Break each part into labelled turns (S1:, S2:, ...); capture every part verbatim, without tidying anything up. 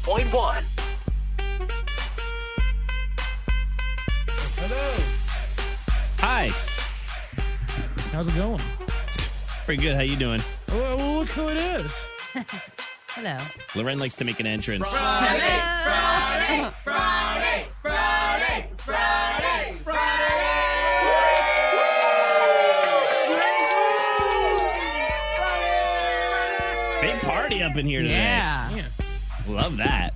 S1: point one.
S2: Hello.
S3: Hi.
S2: How's it going?
S3: Pretty good. How you doing?
S2: Oh, well, look who it is.
S4: Hello.
S3: Loren likes to make an entrance.
S4: Friday,
S5: Friday, Friday, Friday, Friday, Friday.
S3: Big party up in here today.
S4: Yeah.
S2: Yeah.
S3: Love that.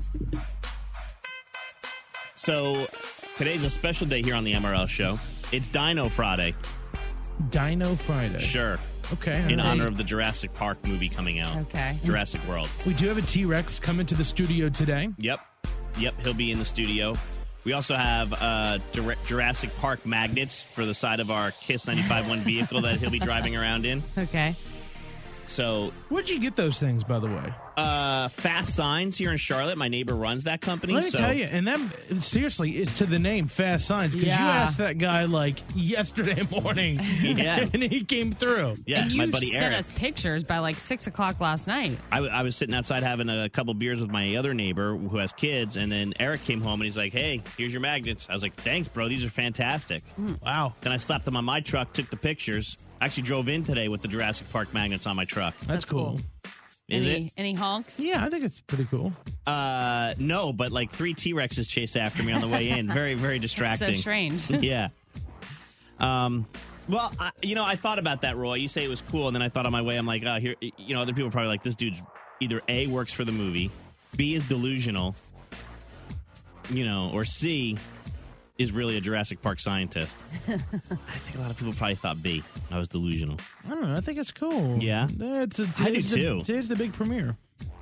S3: So today's a special day here on the M R L show. It's Dino Friday.
S2: Dino Friday.
S3: Sure.
S2: Okay.
S3: In
S2: all right.
S3: honor of the Jurassic Park movie coming out.
S4: Okay.
S3: Jurassic World.
S2: We do have a T-Rex coming to the studio today.
S3: Yep. Yep. He'll be in the studio. We also have uh, Jura- Jurassic Park magnets for the side of our Kiss ninety-five point one vehicle that he'll be driving around in.
S4: Okay.
S3: So,
S2: Where'd you get those things, by the way?
S3: uh, Fast Signs here in Charlotte. My neighbor runs that company.
S2: Let me
S3: so
S2: tell you, and that seriously is to the name Fast Signs, because you
S4: Yeah.
S2: asked that guy like yesterday morning,
S3: Yeah.
S2: and he came through.
S3: Yeah,
S4: and you
S3: my buddy
S4: sent
S3: Eric.
S4: us pictures by like six o'clock last night.
S3: I, w- I was sitting outside having a couple beers with my other neighbor who has kids, and then Eric came home and he's like, "Hey, here's your magnets." I was like, "Thanks, bro. These are fantastic."
S2: Wow,
S3: Then I slapped them on my truck, took the pictures. Actually drove in today with the Jurassic Park magnets on my truck.
S2: that's,
S4: That's
S2: cool.
S4: cool.
S3: Is
S4: any
S3: it?
S4: any honks?
S2: Yeah, I think it's pretty cool.
S3: Uh, no, but like three T-Rexes chased after me on the way in. Very, very distracting.
S4: So strange.
S3: Yeah. Um. Well, I, you know, I thought about that, Roy. You say it was cool, and then I thought on my way, I'm like, oh, here. You know, other people are probably like, this dude's either A, works for the movie, B, is delusional, you know, or C, is really a Jurassic Park scientist. I think a lot of people probably thought B. I was delusional.
S2: I don't know. I think it's cool.
S3: Yeah?
S2: it's, it's,
S3: I do
S2: today's the-
S3: too.
S2: Today's the big premiere.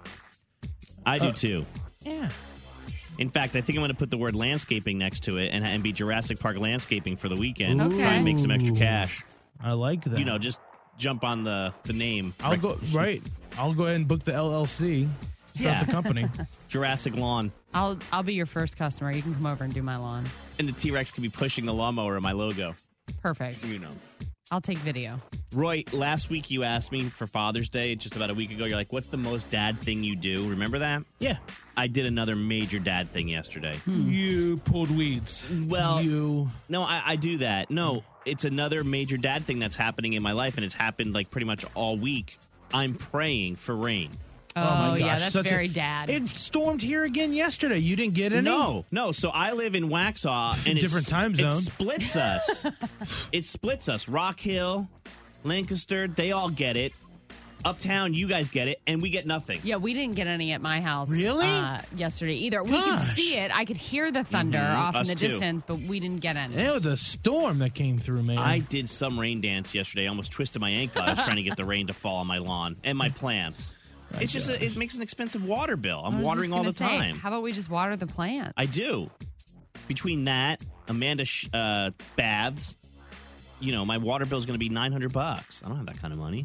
S3: I do
S2: Uh,
S3: too.
S2: Yeah.
S3: In fact, I think I'm going to put the word landscaping next to it and, and be Jurassic Park landscaping for the weekend.
S4: Okay.
S3: Try and make some extra
S2: Ooh.
S3: cash.
S2: I like that.
S3: You know, just jump on the, the name.
S2: I'll go right. I'll go ahead and book the L L C. Start
S3: Yeah.
S2: the company.
S3: Jurassic Lawn.
S4: I'll I'll be your first customer. You can come over and do my lawn.
S3: And the T-Rex could be pushing the lawnmower in my logo.
S4: Perfect.
S3: You know.
S4: I'll take video.
S3: Roy, last week you asked me for Father's Day, just about a week ago. You're like, what's the most dad thing you do? Remember that?
S2: Yeah.
S3: I did another major dad thing yesterday.
S2: You pulled weeds.
S3: Well,
S2: you.
S3: No, I, I do that. No, it's another major dad thing that's happening in my life, and it's happened like pretty much all week. I'm praying for rain.
S4: Oh,
S2: my gosh,
S4: yeah, that's
S2: such a-
S4: very dad.
S2: It stormed here again yesterday. You didn't get any?
S3: No, no. So I live in Waxhaw, and
S2: Different
S3: it's,
S2: time
S3: It
S2: zone.
S3: splits us. It splits us. Rock Hill, Lancaster, they all get it. Uptown, you guys get it, and we get nothing.
S4: Yeah, we didn't get any at my house.
S2: Really?
S4: Uh, yesterday either. We could
S2: Gosh.
S4: see it. I could hear the thunder
S3: Mhm,
S4: off in
S3: us
S4: the
S3: too.
S4: distance, but we didn't get any.
S2: It was a storm that came through, man.
S3: I did some rain dance yesterday. I almost twisted my ankle. I was trying to get the rain to fall on my lawn and my plants. It's just a, it makes an expensive water bill.
S4: I
S3: I'm
S4: was
S3: watering
S4: just
S3: all
S4: gonna
S3: the
S4: say,
S3: time.
S4: How about we just water the plant?
S3: I do. Between that, Amanda sh- uh, baths, you know, my water bill is going to be nine hundred bucks. I don't have that kind of money.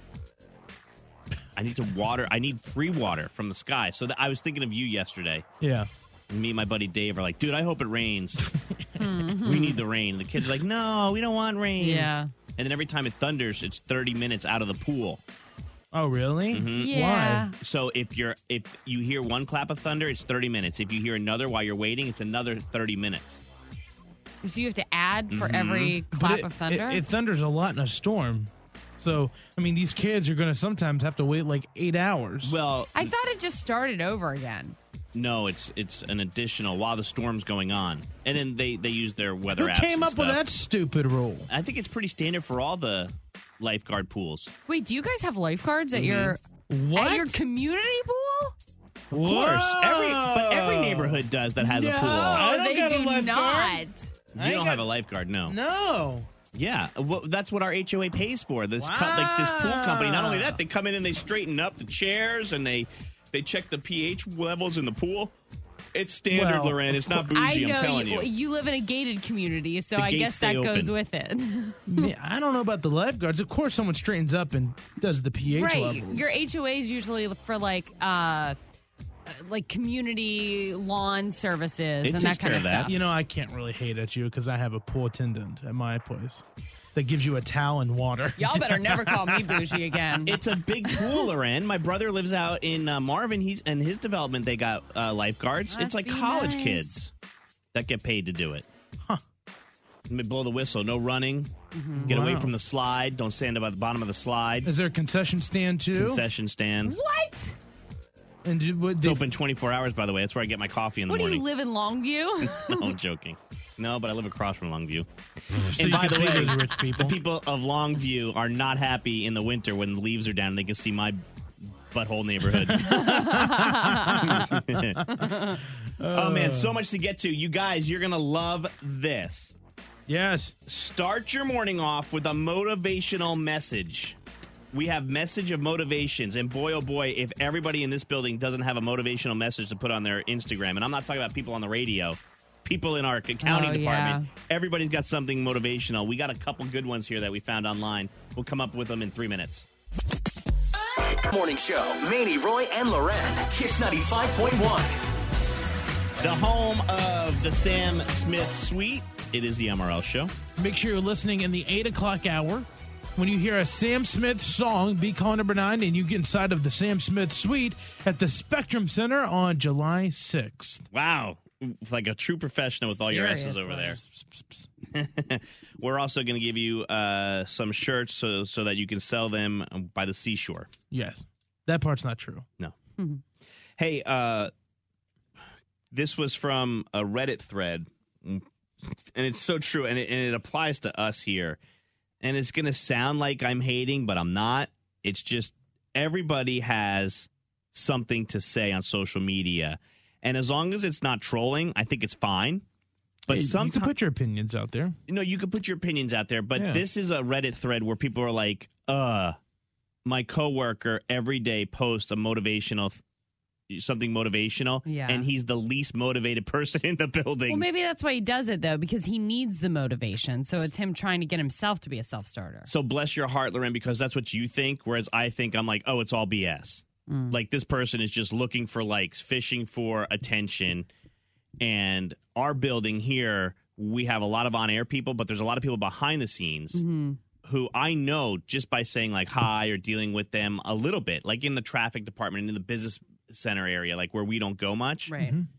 S3: I need to water. I need free water from the sky. So that, I was thinking of you yesterday.
S2: Yeah.
S3: Me and my buddy Dave are like, dude, I hope it rains. We need the rain. And the kids are like, no, we don't want rain.
S4: Yeah.
S3: And then every time it thunders, it's thirty minutes out of the pool.
S2: Oh, really?
S3: Mm-hmm.
S4: Yeah.
S2: Why?
S3: So if you're if you hear one clap of thunder, it's thirty minutes. If you hear another while you're waiting, it's another thirty minutes.
S4: So you have to add for
S3: Mhm.
S4: every
S2: But
S4: clap
S2: it,
S4: of thunder?
S2: It, it thunders a lot in a storm. So, I mean, these kids are going to sometimes have to wait like eight hours.
S3: Well,
S4: I thought it just started over again.
S3: no, it's it's an additional while the storm's going on, and then they they use their weather
S2: Who
S3: apps.
S2: came
S3: and
S2: up with
S3: stuff.
S2: that stupid rule?
S3: I think it's pretty standard for all the lifeguard pools.
S4: Wait, do you guys have lifeguards at
S3: Mhm.
S4: your
S2: What?
S4: at your community pool?
S3: Of course, every but every neighborhood does that has
S4: no,
S3: a pool.
S2: I don't
S4: they
S2: got a
S4: do
S2: lifeguard.
S4: not.
S3: You
S2: I ain't
S3: don't
S2: got-
S3: have a lifeguard, no.
S2: No.
S3: Yeah, well, that's what our H O A pays for. This co- like this pool company. Not only that, they come in and they straighten up the chairs and they they check the pH levels in the pool. It's standard,
S2: Well,
S3: Loren. It's not
S4: I
S3: bougie.
S4: know
S3: I'm telling
S4: you,
S3: you.
S4: you live in a gated community, so
S3: The
S4: I
S3: gates
S4: guess that
S3: stay
S4: goes
S3: open.
S4: with it.
S2: Man, I don't know about the lifeguards. Of course, someone straightens up and does the pH
S4: right.
S2: levels.
S4: Your H O A is usually for like uh like community lawn services
S3: It
S4: and
S3: takes
S4: that kind
S3: care
S4: of
S3: of that.
S4: stuff.
S2: You know, I can't really hate at you because I have a pool attendant at my place that gives you a towel and water.
S4: Y'all better never call me bougie again.
S3: It's a big pool, Loren. My brother lives out in uh, Marvin. He's and his development. They got uh, lifeguards.
S4: Must
S3: it's like
S4: be
S3: college
S4: nice.
S3: kids that get paid to do it.
S2: Huh.
S3: Let me blow the whistle. No running. Get away
S2: Wow.
S3: from the slide. Don't stand up at the bottom of the slide.
S2: Is there a concession stand too?
S3: Concession stand.
S4: What?
S2: And did, what,
S3: It's
S2: they-
S3: open twenty-four hours, by the way. That's where I get my coffee in the
S4: What do
S3: morning.
S4: you live in Longview?
S3: No, I'm joking. No, but I live across from Longview.
S2: so
S3: and
S2: you
S3: by
S2: can
S3: the
S2: see
S3: way,
S2: those rich people.
S3: The people of Longview are not happy in the winter when the leaves are down and they can see my butthole neighborhood. Oh, man, so much to get to. You guys, you're going to love this.
S2: Yes.
S3: Start your morning off with a motivational message. We have message of motivations, and boy, oh boy, if everybody in this building doesn't have a motivational message to put on their Instagram, and I'm not talking about people on the radio, people in our accounting
S4: Oh,
S3: department,
S4: yeah.
S3: everybody's got something motivational. We got a couple good ones here that we found online. We'll come up with them in three minutes.
S1: Morning Show, Manny, Roy, and Loren. Kiss ninety-five point one.
S3: The home of the Sam Smith Suite. It is the M R L Show.
S2: Make sure you're listening in the eight o'clock hour. When you hear a Sam Smith song, be call number nine, and you get inside of the Sam Smith Suite at the Spectrum Center on July sixth.
S3: Wow. Like a true professional with all your S's over there. We're also going to give you uh, some shirts so, so that you can sell them by the seashore.
S2: Yes. That part's not true.
S3: No. Hey, uh, this was from a Reddit thread, and it's so true, and it, and it applies to us here. And it's going to sound like I'm hating, but I'm not. It's just everybody has something to say on social media. And as long as it's not trolling, I think it's fine. But
S2: Hey, you
S3: sometimes,
S2: can put your opinions out there.
S3: you know, you can put your opinions out there. But
S2: Yeah.
S3: this is a Reddit thread where people are like, uh, my coworker every day posts a motivational, th- something motivational.
S4: Yeah.
S3: And he's the least motivated person in the building.
S4: Well, maybe that's why he does it, though, because he needs the motivation. So it's him trying to get himself to be a self-starter.
S3: So bless your heart, Loren, because that's what you think. Whereas I think I'm like, oh, it's all B S.
S4: Mm.
S3: Like this person is just looking for likes, fishing for attention. And our building here, we have a lot of on-air people, but there's a lot of people behind the scenes
S4: Mm-hmm.
S3: who I know just by saying like hi or dealing with them a little bit, like in the traffic department, in the business center area, like where we don't go much.
S4: Right.
S2: Mm-hmm.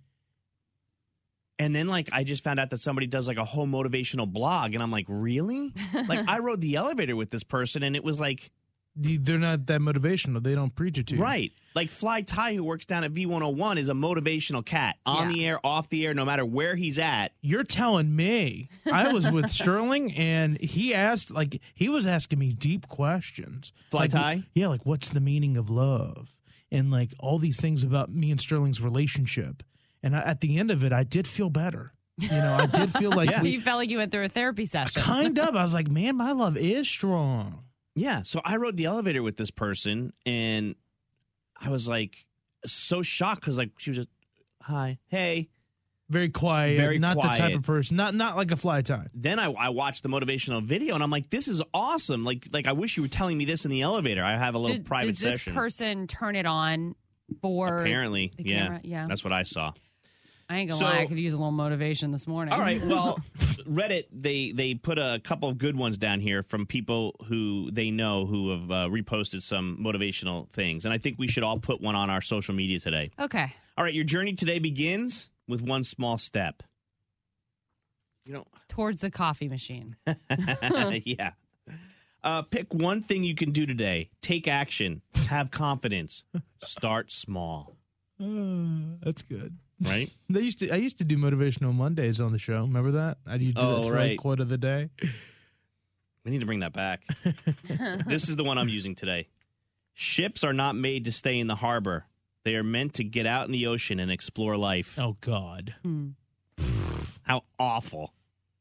S3: And then, like, I just found out that somebody does, like, a whole motivational blog. And I'm like, really? Like, I rode the elevator with this person, and it was like,
S2: The- They're not that motivational. They don't preach it to you.
S3: right. Like, Fly Ty, who works down at V one oh one, is a motivational cat. On
S4: Yeah.
S3: the air, off the air, no matter where he's at.
S2: You're telling me. I was with Sterling, and he asked, like, he was asking me deep questions.
S3: Fly
S2: like,
S3: Ty?
S2: Yeah, like, what's the meaning of love? And, like, all these things about me and Sterling's relationship. And I, at the end of it, I did feel better. You know, I did feel like we,
S4: You felt like you went through a therapy session.
S2: kind of. I was like, man, my love is strong.
S3: Yeah. So I rode the elevator with this person, and I was, like, so shocked because, like, she was just, hi, hey.
S2: Very quiet.
S3: Very
S2: not the type
S3: quiet.
S2: of person. Not not like a Fly Tie.
S3: Then I, I watched the motivational video, and I'm like, this is awesome. Like, like I wish you were telling me this in the elevator. I have a little
S4: Did-
S3: private
S4: does this
S3: session.
S4: person turn it on for
S3: Apparently,
S4: the
S3: yeah.
S4: camera? Yeah.
S3: That's what I saw.
S4: I ain't gonna
S3: So-
S4: lie, I could use a little motivation this morning.
S3: All right. Well, Reddit, they they put a couple of good ones down here from people who they know who have uh, reposted some motivational things. And I think we should all put one on our social media today.
S4: Okay.
S3: All right. Your journey today begins with one small step. You know,
S4: Towards the coffee machine.
S3: yeah. Uh, pick one thing you can do today. Take action. Have confidence. Start small.
S2: Uh, that's good.
S3: Right?
S2: They used to. I used to do motivational Mondays on the show. Remember that? I used to do
S3: Oh,
S2: that
S3: right.
S2: quote of the day.
S3: We need to bring that back. This is the one I'm using today. Ships are not made to stay in the harbor. They are meant to get out in the ocean and explore life.
S2: Oh God.
S4: Hmm.
S3: How awful.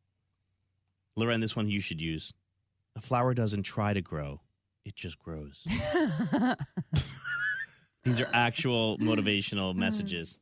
S3: Loren, this one you should use. A flower doesn't try to grow. It just grows. These are actual motivational messages.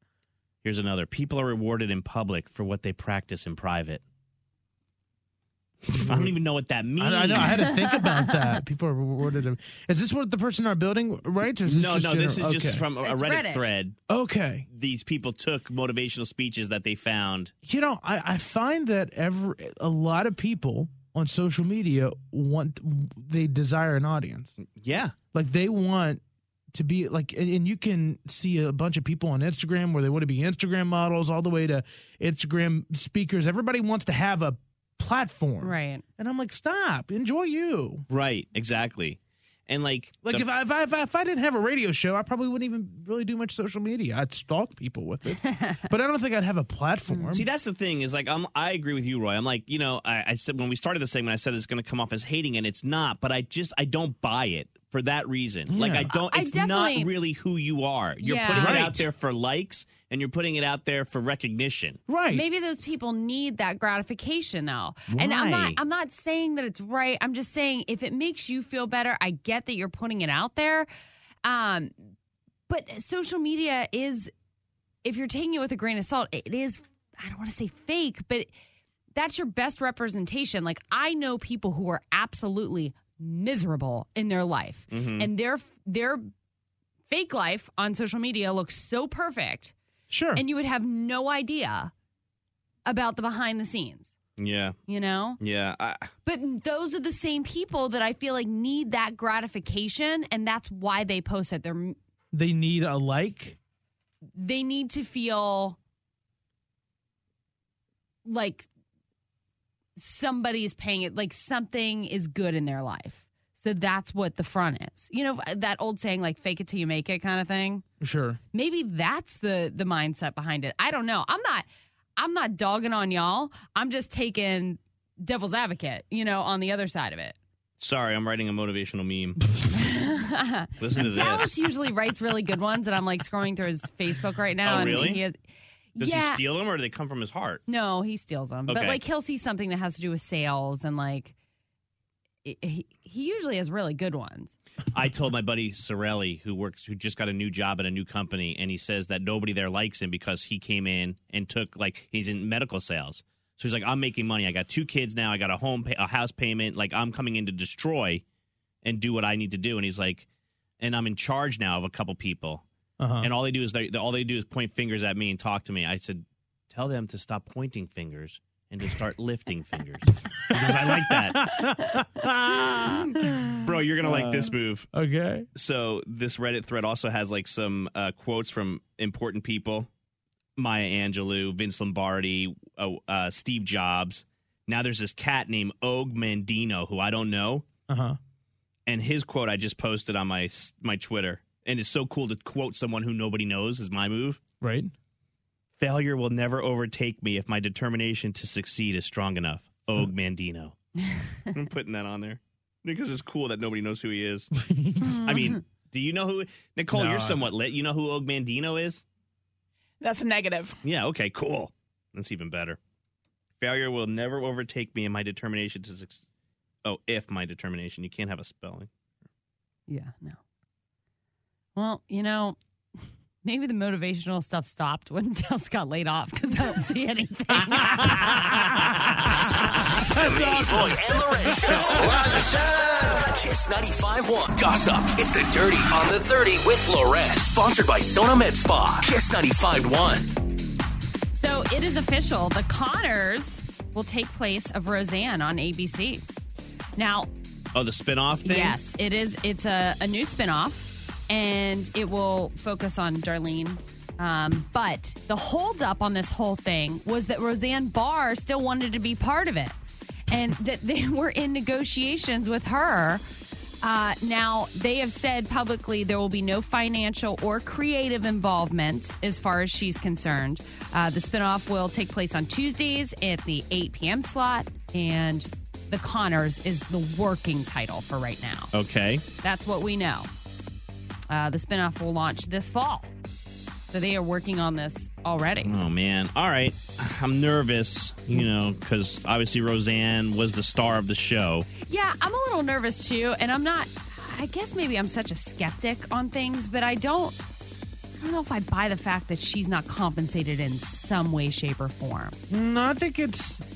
S3: Here's another. People are rewarded in public for what they practice in private. I don't even know what that means.
S2: I, I know. I had to think about that. People are rewarded. Him. Is this what the person in our building writes? Or is this
S3: no,
S2: just
S3: no.
S2: general?
S3: This is
S2: okay.
S3: just from a
S4: It's
S3: Reddit,
S4: Reddit.
S3: thread.
S2: Okay.
S3: These people took motivational speeches that they found.
S2: You know, I, I find that every a lot of people on social media want they desire an audience.
S3: Yeah.
S2: Like they want to be like, and, and you can see a bunch of people on Instagram where they want to be Instagram models, all the way to Instagram speakers. Everybody wants to have a platform,
S4: Right.
S2: And I'm like, stop, enjoy you.
S3: Right. Exactly. And like,
S2: Like
S3: the-
S2: if I, if I if I if I didn't have a radio show, I probably wouldn't even really do much social media. I'd stalk people with it, but I don't think I'd have a platform.
S3: See, that's the thing is like I'm, I agree with you, Roy. I'm like, you know, I, I said when we started the segment, I said it's going to come off as hating, and it's not. But I just I don't buy it for that reason. Like I don't.
S4: I
S3: It's not
S4: definitely-
S3: really who you are. You're
S4: Yeah.
S3: putting it
S2: Right.
S3: out there for likes, and you're putting it out there for recognition.
S2: right.
S4: Maybe those people need that gratification though. And I'm not
S3: Why?
S4: I'm not saying that it's right. I'm just saying if it makes you feel better, I get that you're putting it out there. Um but social media is, if you're taking it with a grain of salt, it is, I don't want to say fake, but that's your best representation. Like I know people who are absolutely miserable in their life. And their their fake life on social media looks so perfect.
S2: Sure.
S4: And you would have no idea about the behind the scenes,
S3: Yeah,
S4: you know?
S3: yeah. I,
S4: But those are the same people that I feel like need that gratification, and that's why they post it. They're
S2: They need a like.
S4: they need to feel like somebody's paying it, like something is good in their life. So that's what the front is. You know, that old saying, like, fake it till you make it kind of thing.
S2: Sure.
S4: Maybe that's the the mindset behind it. I don't know. I'm not I'm not dogging on y'all. I'm just taking devil's advocate, you know, on the other side of it.
S3: sorry, I'm writing a motivational meme. Listen to
S4: Dallas
S3: this.
S4: usually writes really good ones, and I'm like scrolling through his Facebook right now.
S3: Oh,
S4: and
S3: really?
S4: He has,
S3: Does
S4: yeah,
S3: he steal them or do they come from his heart?
S4: No, he steals them. But
S3: Okay.
S4: like he'll see something that has to do with sales, and like it, he, he usually has really good ones.
S3: I told my buddy Sorelli, who works, who just got a new job at a new company, and he says that nobody there likes him because he came in and took, like, he's in medical sales. So he's like, I'm making money. I got two kids now. I got a home, pay, a house payment. Like, I'm coming in to destroy and do what I need to do. And he's like, and I'm in charge now of a couple people.
S2: Uh-huh.
S3: And all they do is they, all they do is point fingers at me and talk to me. I said, tell them to stop pointing fingers and to start lifting fingers. Because I like that. Bro, you're going to like this move.
S2: Okay.
S3: So this Reddit thread also has like some uh, quotes from important people. Maya Angelou, Vince Lombardi, uh, uh, Steve Jobs. Now there's this cat named Og Mandino who I don't know.
S2: Uh-huh.
S3: And his quote I just posted on my my Twitter. And it's so cool to quote someone who nobody knows is my move.
S2: Right.
S3: Failure will never overtake me if my determination to succeed is strong enough. Og Mandino. I'm putting that on there because it's cool that nobody knows who he is. I mean, do you know who? Nicole,
S2: No,
S3: you're
S2: I
S3: somewhat lit. You know who Og Mandino is?
S6: That's a negative.
S3: Yeah, okay, cool. That's even better. Failure will never overtake me in my determination to succeed. Oh, if my determination. You can't have a spelling.
S4: Yeah, no. Well, you know, maybe the motivational stuff stopped when Dels got laid off because I don't see anything.
S1: The Manny Roy and Loren Show. Rise and shine. Kiss ninety-five point one. Gossip. It's the Dirty on the thirty with Loren. Sponsored by Sona Med Spa. Kiss ninety-five point one.
S4: So it is official. The Connors will take place of Roseanne on A B C. Now,
S3: Oh, the spinoff thing?
S4: yes, it is. It's a, a new spinoff, and it will focus on Darlene. Um, but the holdup on this whole thing was that Roseanne Barr still wanted to be part of it, and that they were in negotiations with her. Uh, now, they have said publicly there will be no financial or creative involvement as far as she's concerned. Uh, the spinoff will take place on Tuesdays at the eight p.m. slot, and The Connors is the working title for right now.
S3: Okay.
S4: That's what we know. Uh, the spinoff will launch this fall. So they are working on this already.
S3: Oh, man. All right. I'm nervous, you know, because obviously Roseanne was the star of the show.
S4: Yeah, I'm a little nervous too, and I'm not, I guess maybe I'm such a skeptic on things, but I don't, I don't know if I buy the fact that she's not compensated in some way, shape, or form.
S2: No, I think it's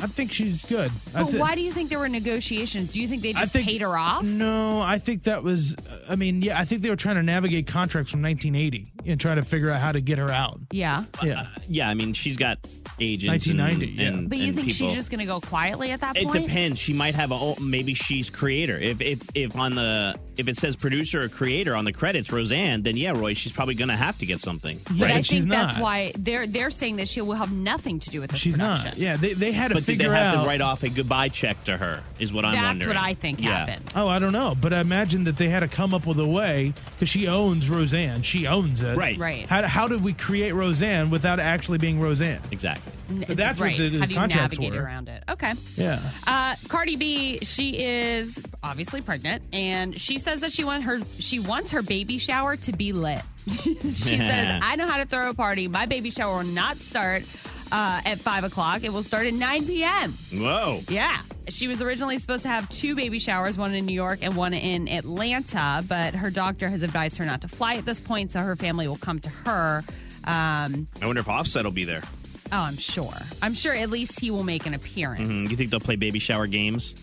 S2: I think she's good. I
S4: But
S2: thi-
S4: why do you think there were negotiations? Do you think they
S2: I
S4: just
S2: think-
S4: paid her off?
S2: No, I think that was. I mean, yeah, I think they were trying to navigate contracts from nineteen eighty and try to figure out how to get her out.
S4: Yeah.
S2: Yeah,
S3: Yeah, I mean, she's got agents and,
S2: nineteen ninety, yeah.
S3: and
S4: But you
S3: and
S4: think
S3: people.
S4: she's just going to go quietly at that
S3: It
S4: point?
S3: depends. She might have a oh, maybe she's creator. If if if on the if it says producer or creator on the credits, Roseanne, then yeah, Roy, she's probably going to have to get something.
S2: yeah,
S4: But I
S2: but she's
S4: think that's
S2: not.
S4: why they're they're saying that she will have nothing to do with this
S2: She's
S4: production.
S2: not. Yeah, they they had to
S3: But did they
S2: figure
S3: have
S2: out.
S3: to write off a goodbye check to her? Is what I'm
S4: That's
S3: wondering.
S4: what I think
S3: Yeah.
S4: happened.
S2: Oh, I don't know, but I imagine that they had to come up with a way because she owns Roseanne. She owns it.
S3: Right.
S4: Right.
S2: How, how did we create Roseanne without actually being Roseanne?
S3: Exactly.
S4: N-
S2: So that's what
S4: right.
S2: the- the
S4: How do you
S2: contracts
S4: navigate
S2: were.
S4: around it? Okay.
S2: Yeah.
S4: Uh, Cardi B, she is obviously pregnant, and she says that she want her she wants her baby shower to be lit. She says, "I know how to throw a party. My baby shower will not start uh, at five o'clock. It will start at nine p.m."
S3: Whoa.
S4: Yeah. She was originally supposed to have two baby showers, one in New York and one in Atlanta, but her doctor has advised her not to fly at this point, so her family will come to her. Um,
S3: I wonder if Offset will be there.
S4: oh, I'm sure. I'm sure at least he will make an appearance.
S3: Mm, you think they'll play baby shower games?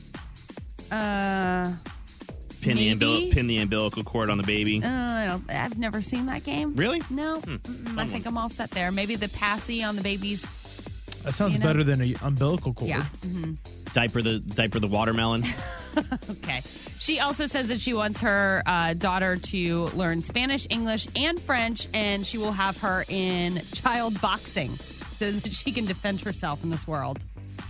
S4: Uh,
S3: Pin the,
S4: Maybe.
S3: umbil- pin the umbilical cord on the baby?
S4: uh, I don't- I've never seen that game.
S3: Really?
S4: No. Mm-mm, I think I'm all set there. Maybe the passy on the baby's.
S2: That sounds
S4: You know?
S2: better than an umbilical cord.
S4: Yeah. hmm
S3: Diaper the diaper the watermelon.
S4: Okay. She also says that she wants her uh, daughter to learn Spanish, English, and French, and she will have her in child boxing so that she can defend herself in this world.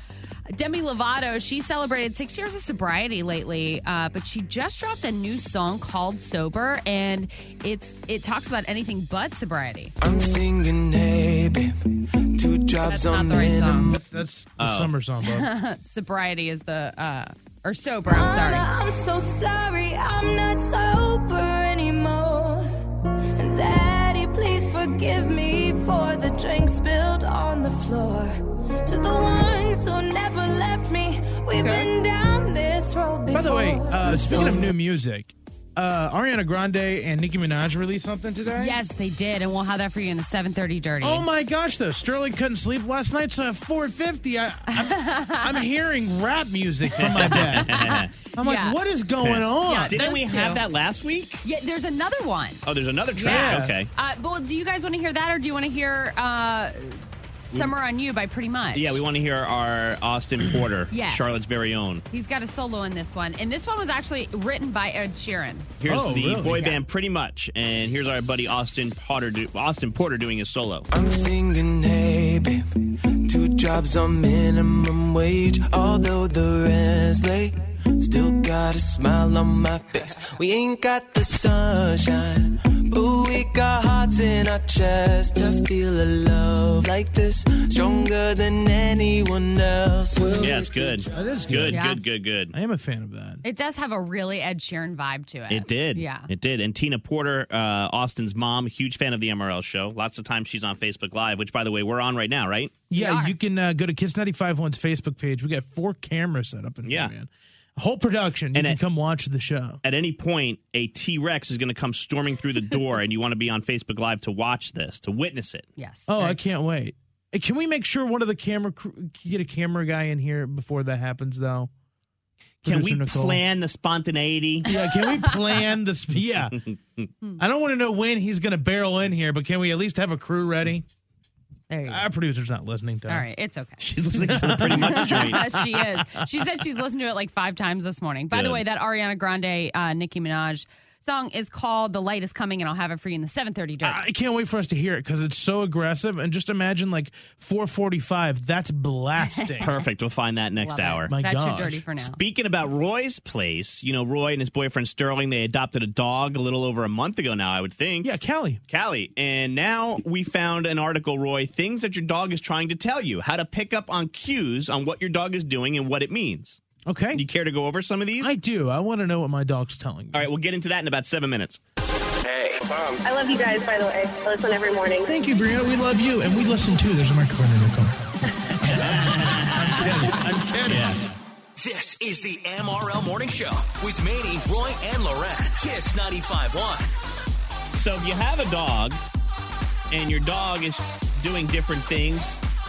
S4: Demi Lovato, she celebrated six years of sobriety lately, uh, but she just dropped a new song called "Sober," and it's it talks about anything but sobriety.
S7: I'm singing, hey, babe. Two jobs
S4: That's not
S7: on
S4: the right song.
S2: That's that's the
S3: Oh.
S2: summer song, Bob.
S4: Sobriety is the uh, or sober. I'm sorry.
S5: I'm so sorry, I'm not sober anymore. And Daddy, please forgive me for the drink spilled on the floor. To the ones who never left me, we've been down this road before.
S2: By the way, uh, speaking of
S5: So
S2: new music, uh, Ariana Grande and Nicki Minaj released something today.
S4: Yes, they did, and we'll have that for you in the seven thirty Dirty.
S2: Oh my gosh, though. Sterling couldn't sleep last night, so at four fifty, I, I'm, I'm hearing rap music from my bed. I'm like,
S4: Yeah.
S2: what is going on?
S4: Yeah.
S3: Didn't
S4: Those
S3: we
S4: two.
S3: have that last week?
S4: Yeah, there's another one.
S3: Oh, there's another track.
S2: Yeah.
S3: Okay.
S4: Uh, well, do you guys want to hear that, or do you want to hear uh, "Summer on You" by Pretty Much?
S3: Yeah, we want to hear our Austin Porter,
S4: Yes.
S3: Charlotte's very own.
S4: He's got a solo in this one, and this one was actually written by Ed Sheeran.
S3: Here's
S2: Oh,
S3: the
S2: really?
S3: boy
S4: Yeah.
S3: band Pretty Much, and here's our buddy Austin Porter, do, Austin Porter doing his solo.
S7: I'm singing, hey, babe. Two jobs on minimum wage. Although the rent's late, still got a smile on my face. We ain't got the sunshine, but we got hearts in our chest to feel a love like this, stronger than anyone else. Will
S3: Yeah, it's good.
S2: That is
S3: Good,
S2: good.
S4: Yeah.
S3: good, good, good.
S2: I am a fan of that.
S4: It does have a really Ed Sheeran vibe to it.
S3: It did.
S4: Yeah.
S3: It did. And Tina Porter, uh, Austin's mom, huge fan of the M R L show. Lots of times she's on Facebook Live, which, by the way, we're on right now, right?
S2: Yeah,
S4: are.
S2: you can uh, go to Kiss ninety-five one's Facebook page. We got four cameras set up in
S3: Yeah.
S2: here, man. Whole production. You
S3: And
S2: can
S3: it-
S2: come watch the show.
S3: At any point, a T-Rex is going to come storming through the door, and you want to be on Facebook Live to watch this, to witness it.
S4: Yes.
S2: Oh,
S4: Very
S2: I can't wait. Hey, can we make sure one of the camera crew, get a camera guy in here before that happens, though?
S3: Can
S2: Producer
S3: we
S2: Nicole?
S3: plan the spontaneity?
S2: Yeah, can we plan the sp- yeah. I don't want to know when he's going to barrel in here, but can we at least have a crew ready?
S4: There you go.
S2: Our producer's not listening to us.
S4: All right, it's okay.
S3: She's listening to the Pretty Much joint.
S4: she is. She said she's listened to it like five times this morning. By the
S3: Good.
S4: way, that Ariana Grande, uh, Nicki Minaj song is called "The Light Is Coming," and I'll have it for you in the seven thirty Dirty.
S2: I can't wait for us to hear it because it's so aggressive. And just imagine like four forty-five. That's blasting.
S3: Perfect. We'll find that next
S4: Love it.
S3: hour.
S2: My
S4: That's your
S2: gosh.
S4: dirty for now.
S3: Speaking about Roy's place, you know, Roy and his boyfriend Sterling, they adopted a dog a little over a month ago now, I would think.
S2: Yeah, Callie.
S3: Callie. And now we found an article, Roy, things that your dog is trying to tell you, how to pick up on cues on what your dog is doing and what it means.
S2: Okay.
S3: You care to go over some of these?
S2: I do. I want to know what my dog's telling me.
S3: All right, we'll get into that in about seven minutes.
S1: Hey,
S8: I love you guys, by the way. I listen every morning.
S2: Thank you, Brianna. We love you. And we listen too. There's a microphone in the car. I'm kidding. I'm kidding.
S3: Yeah.
S1: this is the M R L Morning Show with Manny, Roy, and Lorette. Kiss ninety-five point one.
S3: So if you have a dog and your dog is doing different things,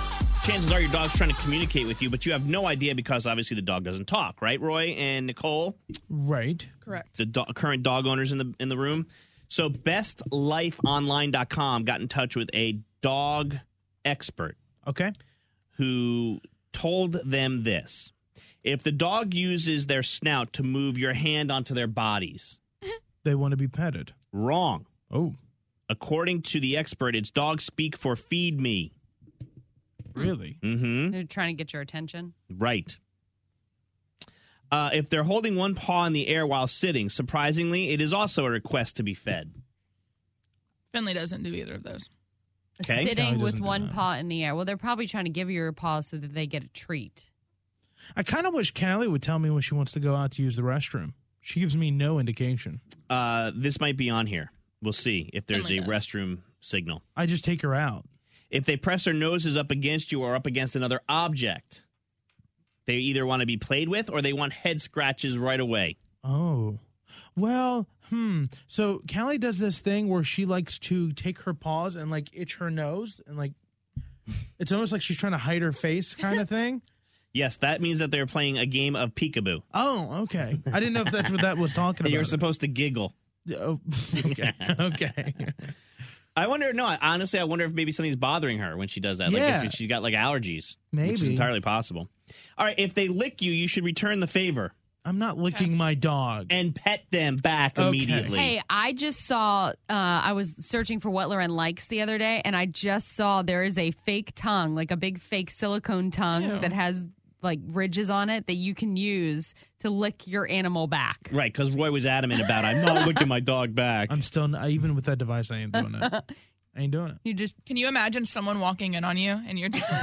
S3: chances are your dog's trying to communicate with you, but you have no idea because obviously the dog doesn't talk, right, Roy and Nicole?
S2: Right.
S6: Correct.
S3: The do- current dog owners in the in the room. So best life online dot com got in touch with a dog expert
S2: Okay.
S3: who told them this. If the dog uses their snout to move your hand onto their bodies,
S2: They want to be petted.
S3: wrong.
S2: Oh,
S3: According to the expert, it's dog speak for feed me.
S2: really?
S3: Mm-hmm.
S4: They're trying to get your attention.
S3: Right. Uh, if they're holding one paw in the air while sitting, surprisingly, it is also a request to be fed.
S6: Finley doesn't do either of those.
S3: Okay.
S2: Callie
S4: Sitting
S2: doesn't
S4: with
S2: do
S4: one
S2: that.
S4: paw in the air. Well, they're probably trying to give you your paw so that they get a treat.
S2: I kind of wish Callie would tell me when she wants to go out to use the restroom. She gives me no indication.
S3: Uh, this might be on here. We'll see if there's
S6: Finley
S3: a
S6: does.
S3: restroom signal.
S2: I just take her out.
S3: If they press their noses up against you or up against another object, they either want to be played with or they want head scratches right away.
S2: Oh, well, hmm. So Callie does this thing where she likes to take her paws and like itch her nose and like it's almost like she's trying to hide her face kind of thing.
S3: Yes, that means that they're playing a game of peekaboo.
S2: Oh, okay. I didn't know if that's what that was talking about.
S3: You're supposed to giggle.
S2: Oh, okay. Okay.
S3: I wonder, no, honestly, I wonder if maybe something's bothering her when she does that.
S2: Yeah.
S3: Like if she's got like allergies,
S2: Maybe.
S3: which is entirely possible. All right, if they lick you, you should return the favor
S2: I'm not licking my dog.
S3: and pet them back
S2: Okay.
S3: immediately.
S4: Hey, I just saw, uh, I was searching for what Loren likes the other day, and I just saw there is a fake tongue, like a big fake silicone tongue
S6: Ew.
S4: that has like ridges on it that you can use to lick your animal back.
S3: Right, because Roy was adamant about, I'm not licking my dog back.
S2: I'm still not, even with that device. I ain't doing it. I ain't doing it.
S4: You just
S6: Can you imagine someone walking in on you and you're just like,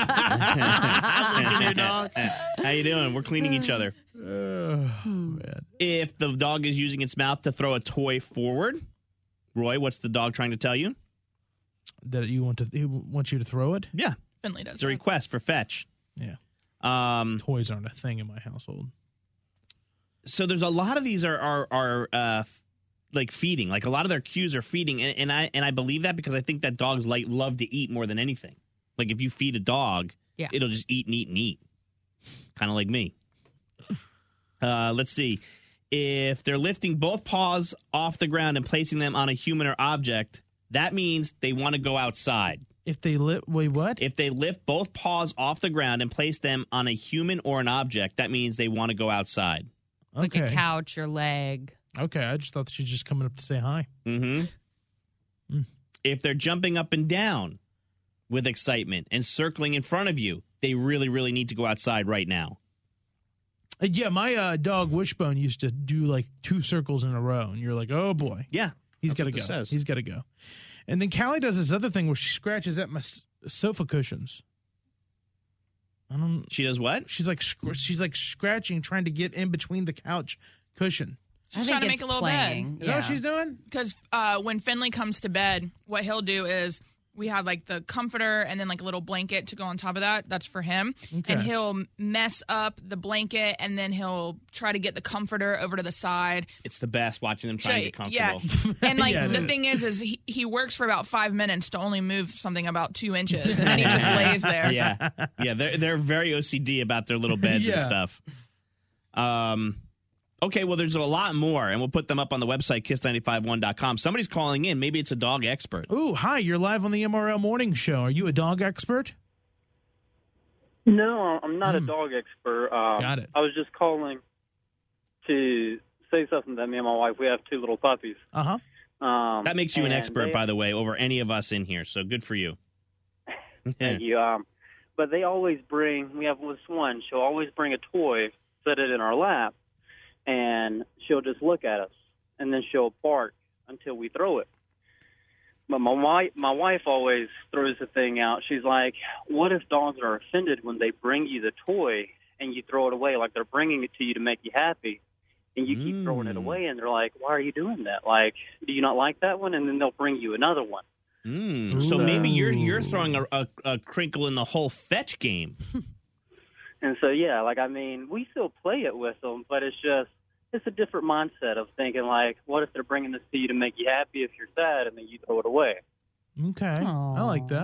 S3: How you doing? We're cleaning each other.
S2: Oh, man.
S3: If the dog is using its mouth to throw a toy forward, Roy, what's the dog trying to tell you?
S2: That you want to? He wants you to throw it?
S3: Yeah,
S6: Finley does.
S3: it's a
S6: that.
S3: request for fetch.
S2: Yeah.
S3: Um,
S2: Toys aren't a thing in my household.
S3: so there's a lot of these are are are uh, f- like feeding. Like a lot of their cues are feeding, and, and I and I believe that because I think that dogs like love to eat more than anything. Like if you feed a dog,
S4: Yeah.
S3: it'll just eat and eat and eat, kind of like me. Uh, let's see. If they're lifting both paws off the ground and placing them on a human or object, that means they want to go outside.
S2: If they lit, wait, what?
S3: If they lift both paws off the ground and place them on a human or an object, that means they want to go outside.
S4: like
S2: okay.
S4: a couch or leg.
S2: Okay, I just thought she was just coming up to say hi.
S3: Mm-hmm.
S2: Mm.
S3: If they're jumping up and down with excitement and circling in front of you, they really, really need to go outside right now.
S2: Uh, yeah, my uh, dog Wishbone used to do like two circles in a row, and you're like, oh boy,
S3: Yeah.
S2: he's
S3: that's
S2: got to
S3: what
S2: go.
S3: this says.
S2: He's got to go. And then Callie does this other thing where she scratches at my s- sofa cushions. I don't.
S3: She does what?
S2: She's like scr- she's like scratching, trying to get in between the couch cushion.
S4: I
S6: She's
S4: think
S6: trying to
S4: it's
S6: make a little
S4: playing.
S2: Is that what she's doing?
S6: Because uh, when Finley comes to bed, what he'll do is we have like the comforter and then like a little blanket to go on top of that. That's for him.
S2: Okay.
S6: And he'll mess up the blanket and then he'll try to get the comforter over to the side.
S3: It's the best watching them trying to get
S6: Yeah.
S3: comfortable.
S6: And like
S2: Yeah, it
S6: the
S2: is.
S6: thing is, is he, he works for about five minutes to only move something about two inches. And then he just lays there.
S3: Yeah. Yeah. They're, they're very O C D about their little beds and
S2: Yeah.
S3: stuff. Um, okay. Well, there's a lot more, and we'll put them up on the website, kiss nine five one dot com. Somebody's calling in. Maybe it's a dog expert.
S2: Ooh, hi! You're live on the M R L Morning Show. Are you a dog expert?
S9: No, I'm not
S2: Hmm.
S9: a dog expert. Um,
S2: Got it.
S9: I was just calling to say something that me and my wife, we have two little puppies.
S2: Uh huh.
S9: Um,
S3: That makes you an
S9: and
S3: expert,
S9: they-
S3: by the way, over any of us in here. So good for you.
S9: Thank you. Um, but they always bring, we have this one, she'll always bring a toy, set it in our lap, and she'll just look at us, and then she'll bark until we throw it. But my wife, my wife always throws the thing out. She's like, what if dogs are offended when they bring you the toy and you throw it away? Like they're bringing it to you to make you happy, and you keep throwing it
S3: Mm.
S9: away, and they're like, why are you doing that? Like, do you not like that one? And then they'll bring you another one.
S3: Mm. So maybe you're you're
S2: Ooh.
S3: throwing a, a, a crinkle in the whole fetch game.
S9: And so, yeah, like, I mean, we still play it with them, but it's just, it's a different mindset of thinking, like, what if they're bringing this to you to make you happy if you're sad, and then you throw it away?
S2: Okay, I like
S4: Aw.
S2: that.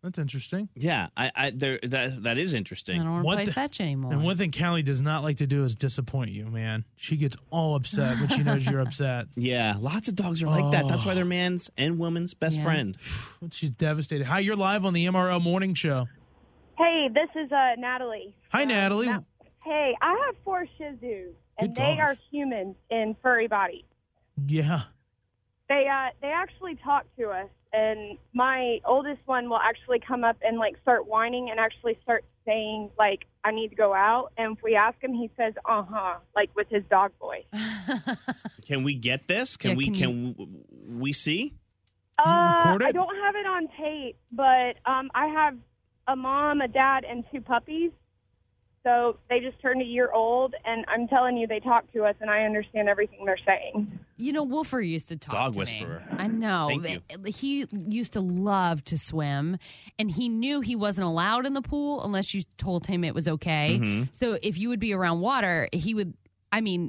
S2: That's interesting.
S3: Yeah, I, I there that that is interesting.
S4: I don't want to
S2: What
S4: play
S2: the-
S4: fetch anymore.
S2: And one thing Callie does not like to do is disappoint you, man. She gets all upset when she knows you're upset.
S3: Yeah, lots of dogs are like that. That's why
S2: Oh.
S3: they're man's and woman's best
S4: Yeah.
S3: friend.
S2: She's devastated. Hi, you're live on the M R L Morning Show.
S8: Hey, this is uh, Natalie.
S2: Hi,
S8: Uh,
S2: Natalie.
S8: Na- hey, I have four Shih Tzus, and
S2: Good
S8: they
S2: God.
S8: are humans in furry bodies.
S2: Yeah.
S8: They uh, they actually talk to us, and my oldest one will actually come up and like start whining and actually start saying like, "I need to go out." And if we ask him, he says, "Uh huh," like with his dog voice.
S3: Can we get this? Can
S4: Yeah,
S3: we
S4: can
S3: can w we see?
S8: Uh,
S2: record it?
S8: I don't have it on tape, but um, I have a mom, a dad, and two puppies. So they just turned a year old, and I'm telling you, they talk to us, and I understand everything they're saying.
S4: You know, Wolfer used to talk
S3: Dog
S4: to
S3: whisperer.
S4: me. I know.
S3: Thank
S4: He used to love to swim, and he knew he wasn't allowed in the pool unless you told him it was okay.
S3: Mm-hmm.
S4: So if you would be around water, he would, I mean,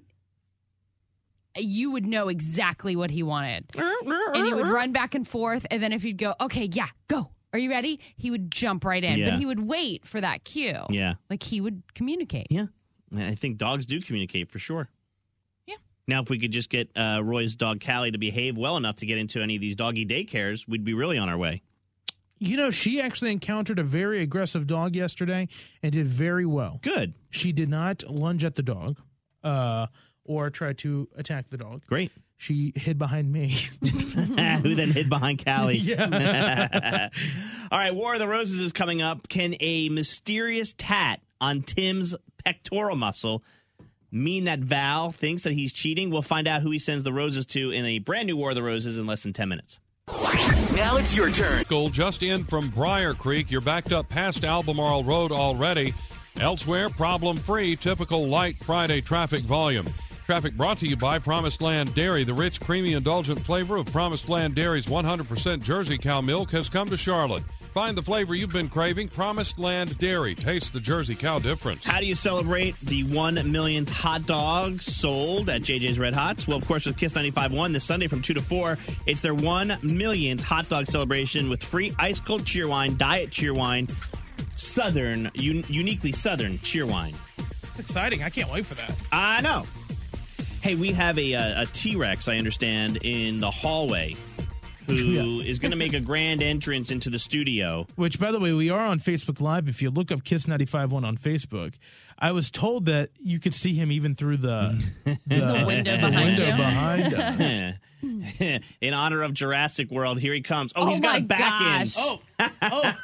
S4: you would know exactly what he wanted. And he would run back and forth, and then if you'd go, okay, yeah, go. Are you ready? He would jump right in.
S3: Yeah.
S4: But he would wait for that cue.
S3: Yeah.
S4: Like he would communicate.
S3: Yeah, I think dogs do communicate for sure.
S6: Yeah.
S3: Now, if we could just get uh, Roy's dog Callie to behave well enough to get into any of these doggy daycares, we'd be really on our way.
S2: You know, she actually encountered a very aggressive dog yesterday and did very well.
S3: Good.
S2: She did not lunge at the dog uh, or try to attack the dog.
S3: Great.
S2: She hid behind me.
S3: Who then hid behind Callie?
S2: Yeah.
S3: All right, War of the Roses is coming up. Can a mysterious tat on Tim's pectoral muscle mean that Val thinks that he's cheating? We'll find out who he sends the roses to in a brand new War of the Roses in less than ten minutes.
S1: Now it's your turn.
S10: School just in from Briar Creek. You're backed up past Albemarle Road already. Elsewhere, problem-free, typical light Friday traffic volume. Traffic brought to you by Promised Land Dairy. The rich, creamy, indulgent flavor of Promised Land Dairy's one hundred percent Jersey cow milk has come to Charlotte. Find the flavor you've been craving. Promised Land Dairy. Taste the Jersey cow difference.
S3: How do you celebrate the one millionth hot dog sold at J J's Red Hots? Well, of course, with Kiss ninety-five point one this Sunday from two to four, it's their one millionth hot dog celebration with free ice-cold cheer wine, diet cheer wine, Southern, un- uniquely Southern cheer wine.
S2: It's exciting. I can't wait for that.
S3: I know. Hey, we have a, a, a T-Rex, I understand, in the hallway who
S2: Yeah.
S3: is going to make a grand entrance into the studio.
S2: Which, by the way, we are on Facebook Live. If you look up Kiss ninety-five point one on Facebook, I was told that you could see him even through the, the,
S4: The window behind
S2: window
S4: you.
S2: behind us.
S3: In honor of Jurassic World, here he comes. Oh,
S4: Oh
S3: he's got
S4: my
S3: a back
S4: gosh.
S3: in.
S2: Oh, oh.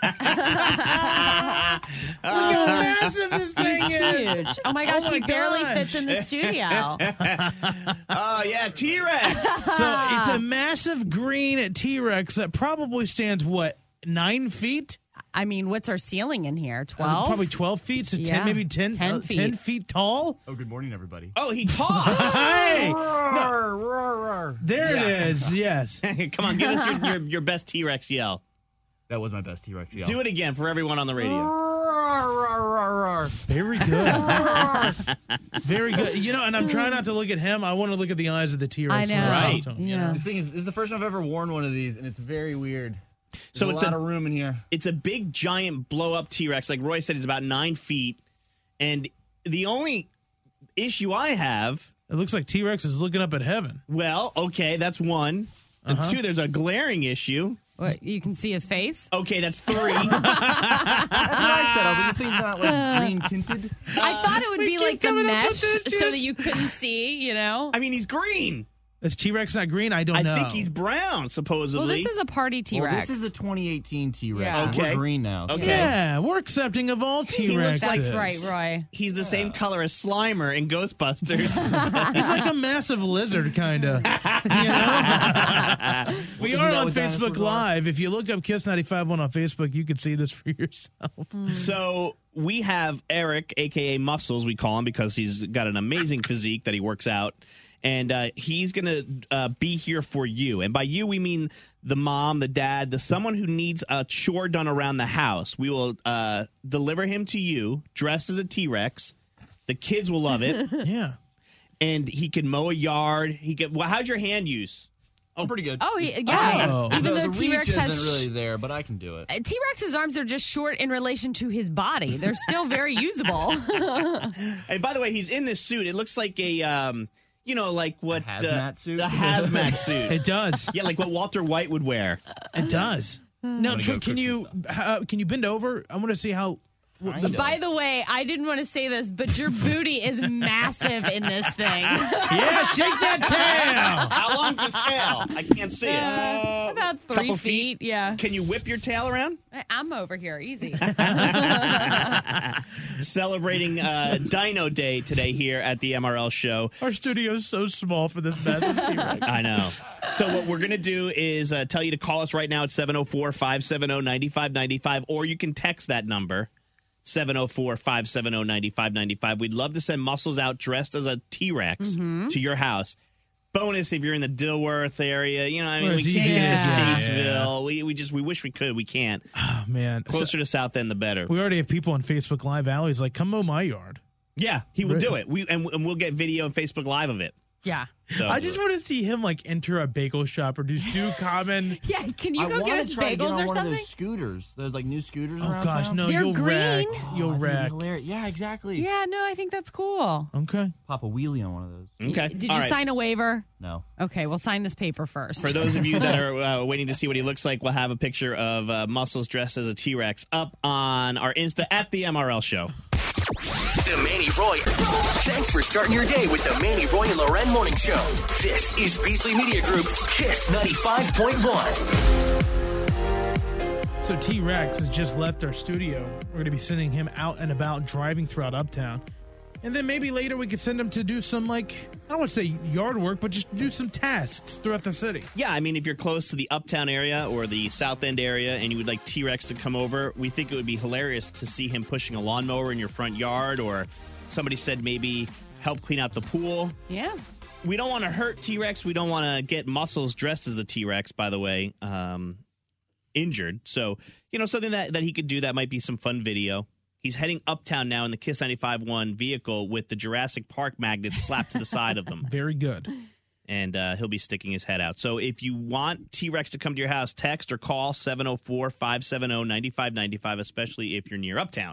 S2: Look how massive this thing is.
S4: Huge. Oh my gosh,
S2: Oh my
S4: he barely
S2: gosh.
S4: fits in the studio.
S3: Oh, yeah, T-Rex.
S2: So it's a massive green T-Rex that probably stands, what, nine feet?
S4: I mean, what's our ceiling in here?
S2: Uh,
S4: twelve?
S2: probably twelve feet, so
S4: Yeah.
S2: ten, maybe ten,
S4: ten
S2: uh,
S4: feet.
S2: ten feet tall.
S11: Oh, good morning, everybody.
S3: Oh, he talks.
S2: Hey,
S11: Roar, roar, roar.
S2: there it is. Yes.
S3: Come on, give us your, your, your best T-Rex yell.
S11: That was my best T-Rex yell.
S3: Do it again for everyone on the radio.
S11: Roar, roar, roar, roar.
S2: Very good. Very good. You know, and I'm trying not to look at him. I want to look at the eyes of the T-Rex.
S4: I
S2: when
S4: know.
S2: talk
S3: Right.
S2: to him, you
S4: Yeah.
S2: know?
S11: This thing is, this is the first time I've ever worn one of these, and it's very weird. There's
S3: So
S11: a
S3: it's
S11: lot
S3: a-
S11: of room in here.
S3: It's a big, giant, blow-up T-Rex. Like Roy said, it's about nine feet. And the only issue I have,
S2: It looks like T-Rex is looking up at heaven.
S3: well, okay, that's one. And
S2: Uh-huh.
S3: two, there's a glaring issue.
S4: What, you can see his face?
S3: Okay, that's three.
S11: That's what I said. I was like, this thing's not like green tinted.
S4: I thought it would
S2: we
S4: be
S2: keep
S4: like the
S2: coming up
S4: mesh
S2: with this,
S4: so
S2: Juice.
S4: that you couldn't see, you know?
S3: I mean, he's green.
S2: Is T-Rex not green? I don't
S3: I
S2: know.
S3: think he's brown,
S4: Well,
S3: supposedly.
S4: this is a party T-Rex.
S11: Well, this is a twenty eighteen T-Rex.
S4: Yeah.
S11: and
S3: Okay.
S11: We're green now. so-
S3: Okay.
S2: Yeah, we're accepting of all
S3: He
S2: T-Rexes.
S3: looks like-
S4: That's right, Roy.
S3: He's the same color as Slimer in Ghostbusters.
S2: He's like a massive lizard, kind of. You know? we
S11: Isn't
S2: are
S11: that
S2: on
S11: what dinosaurs
S2: Facebook
S11: are?
S2: Live. If you look up Kiss ninety-five point one on Facebook, you can see this for yourself.
S3: So we have Eric, a k a. Muscles, we call him because he's got an amazing physique that he works out. And uh, he's going to uh, be here for you. And by you, we mean the mom, the dad, the someone who needs a chore done around the house. We will uh, deliver him to you dressed as a T-Rex. The kids will love it.
S2: Yeah.
S3: And he can mow a yard. He can. Well, how's your hand use
S11: I'm pretty good.
S4: Oh, he- yeah.
S2: Oh.
S4: Even
S11: the,
S4: though
S11: the
S4: T-Rex
S11: reach
S4: has
S11: isn't really there, but I can do it.
S4: Uh, T-Rex's arms are just short in relation to his body. They're still very usable.
S3: And by the way, he's in this suit. It looks like a, um, you know, like what
S11: A hazmat
S3: uh,
S11: suit?
S3: the hazmat suit.
S2: It does.
S3: Yeah, like what Walter White would wear.
S2: It does. Now,
S11: Wanna
S2: Troy,
S11: go
S2: can you uh, can you bend over? I want to see how.
S11: Kind
S2: the-
S11: of.
S4: By the way, I didn't want to say this, but your booty is massive in this thing.
S2: Yeah, shake that tail.
S3: How long's his tail? I can't see it.
S4: Uh, about three
S3: Couple
S4: feet.
S3: feet?
S4: Yeah.
S3: Can you whip your tail around?
S4: I- I'm over here. Easy.
S3: Celebrating uh, Dino Day today here at the M R L show.
S2: Our studio is so small for this massive T-Rex.
S3: I know. So what we're going to do is uh, tell you to call us right now at seven oh four, five seven oh, nine five nine five, or you can text that number, seven oh four, five seven oh, nine five nine five. We'd love to send Muscles out dressed as a T-Rex to your house. Bonus if you're in the Dilworth area. You know, I mean,
S2: Well,
S3: we
S2: it's
S3: can't
S2: easy
S3: get
S2: to
S3: to
S2: do.
S3: Statesville. We, we just, we wish we could. We can't.
S2: Oh, man.
S3: Closer to South End, the better.
S2: We already have people on Facebook Live. Alley's like, come mow my yard.
S3: Yeah, he will
S2: Right.
S3: do it. We and, and we'll get video and Facebook Live of it.
S4: Yeah.
S3: So
S2: I just want to see him like enter a bagel shop or just do common.
S4: Yeah, can you
S11: I
S4: go
S11: wanna
S4: get us
S11: try to get
S4: bagels
S11: on
S4: or
S11: one
S4: something?
S11: of those scooters. There's like new scooters
S2: Oh
S11: around
S2: gosh,
S11: town.
S2: no,
S4: They're
S2: you'll
S4: green.
S2: wreck.
S11: Oh,
S2: You'll
S11: that'd be
S2: wreck.
S11: hilarious. Yeah, exactly.
S4: Yeah, no, I think that's cool.
S2: Okay.
S11: Pop a wheelie on one of those.
S3: Okay.
S4: Did
S3: All
S4: you
S3: right.
S4: sign a waiver?
S11: No.
S4: Okay, we'll sign this paper first.
S3: For those of you that are uh, waiting to see what he looks like, we'll have a picture of uh, Muscles dressed as a T-Rex up on our Insta at the M R L show.
S1: The Manny Roy. Thanks for starting your day with the Manny Roy and Loren Morning Show. This is Beasley Media Group's Kiss ninety-five point one.
S2: So T-Rex has just left our studio. We're going to be sending him out and about driving throughout Uptown. And then maybe later we could send him to do some, like, I don't want to say yard work, but just do some tasks throughout the city.
S3: Yeah, I mean, if you're close to the Uptown area or the South End area and you would like T-Rex to come over, we think it would be hilarious to see him pushing a lawnmower in your front yard, or somebody said maybe help clean out the pool.
S4: Yeah.
S3: We don't want to hurt T-Rex. We don't want to get Muscles dressed as a T-Rex, by the way, um, injured. So, you know, something that, that he could do that might be some fun video. He's heading uptown now in the Kiss ninety-five point one vehicle with the Jurassic Park magnets slapped to the side of them.
S2: Very good.
S3: And uh, he'll be sticking his head out. So if you want T-Rex to come to your house, text or call seven oh four, five seven oh, nine five nine five, especially if you're near uptown.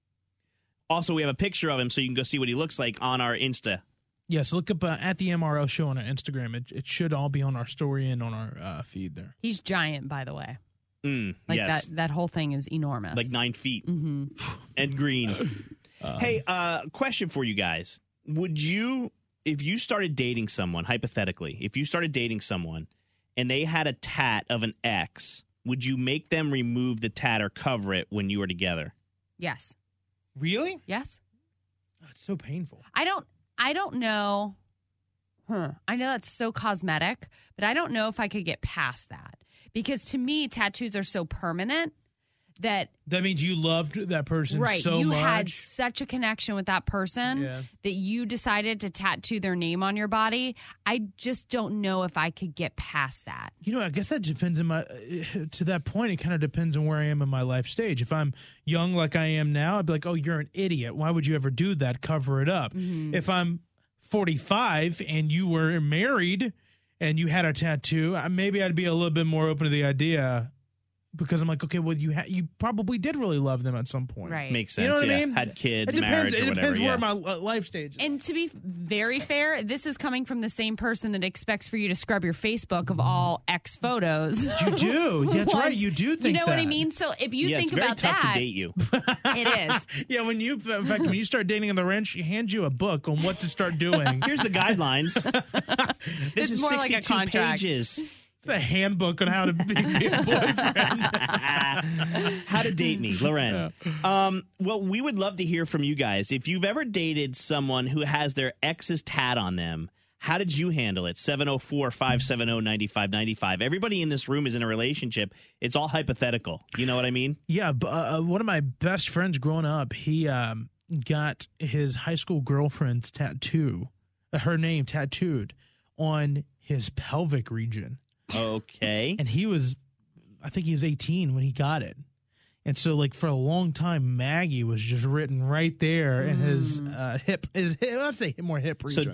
S3: Also, we have a picture of him so you can go see what he looks like on our Insta.
S2: Yeah, so look up uh, at the M R L show on our Instagram. It, it should all be on our story and on our uh, feed there.
S4: He's giant, by the way.
S3: Mm,
S4: Like
S3: yes.
S4: that that whole thing is enormous.
S3: Like nine feet.
S4: Mm-hmm.
S3: And green. Hey, uh, question for you guys. Would you, if you started dating someone, hypothetically, if you started dating someone and they had a tat of an X, would you make them remove the tat or cover it when you were together?
S4: Yes.
S2: Really?
S4: Yes.
S2: Oh, it's so painful.
S4: I don't I don't know. Huh. I know that's so cosmetic, but I don't know if I could get past that. Because to me, tattoos are so permanent that
S2: That means you loved that person
S4: right,
S2: so
S4: you
S2: much.
S4: had such a connection with that person
S2: Yeah.
S4: that you decided to tattoo their name on your body. I just don't know if I could get past that.
S2: You know, I guess that depends on my. To that point, it kind of depends on where I am in my life stage. If I'm young like I am now, I'd be like, "Oh, you're an idiot. Why would you ever do that? Cover it up."
S4: Mm-hmm.
S2: If I'm forty-five and you were married and you had a tattoo, I- maybe I'd be a little bit more open to the idea. Because I'm like, okay, well, you ha- you probably did really love them at some point.
S4: Right.
S3: Makes
S2: You
S3: sense.
S2: know what
S3: yeah.
S2: I mean?
S3: Had kids,
S2: It depends.
S3: marriage,
S2: It
S3: or whatever.
S2: depends
S3: yeah.
S2: where my uh, life stage is.
S4: And to be very fair, this is coming from the same person that expects for you to scrub your Facebook of all ex photos.
S2: You do. That's right. You do think
S4: You know what I
S2: that.
S4: mean? So if you
S3: yeah,
S4: think
S3: it's very
S4: about
S3: tough
S4: that,
S3: to date you.
S4: it is.
S2: Yeah, when you, in fact, when you start dating on the ranch, she hands you a book on what to start doing.
S3: Here's the guidelines. this
S4: It's
S3: is
S4: more like a
S3: sixty-two
S4: contract.
S3: pages.
S2: It's a handbook on how to be, be a boyfriend.
S3: How to date me, Loren. Um, well, we would love to hear from you guys. If you've ever dated someone who has their ex's tat on them, how did you handle it? seven oh four, five seven oh, nine five nine five. Everybody in this room is in a relationship. It's all hypothetical. You know what I mean?
S2: Yeah, b- uh, one of my best friends growing up, he um, got his high school girlfriend's tattoo, uh, her name tattooed on his pelvic region.
S3: Okay.
S2: And he was, I think he was eighteen when he got it. And so, like, for a long time, Maggie was just written right there in his uh, hip, his hip, I'd say more hip
S3: So
S2: region.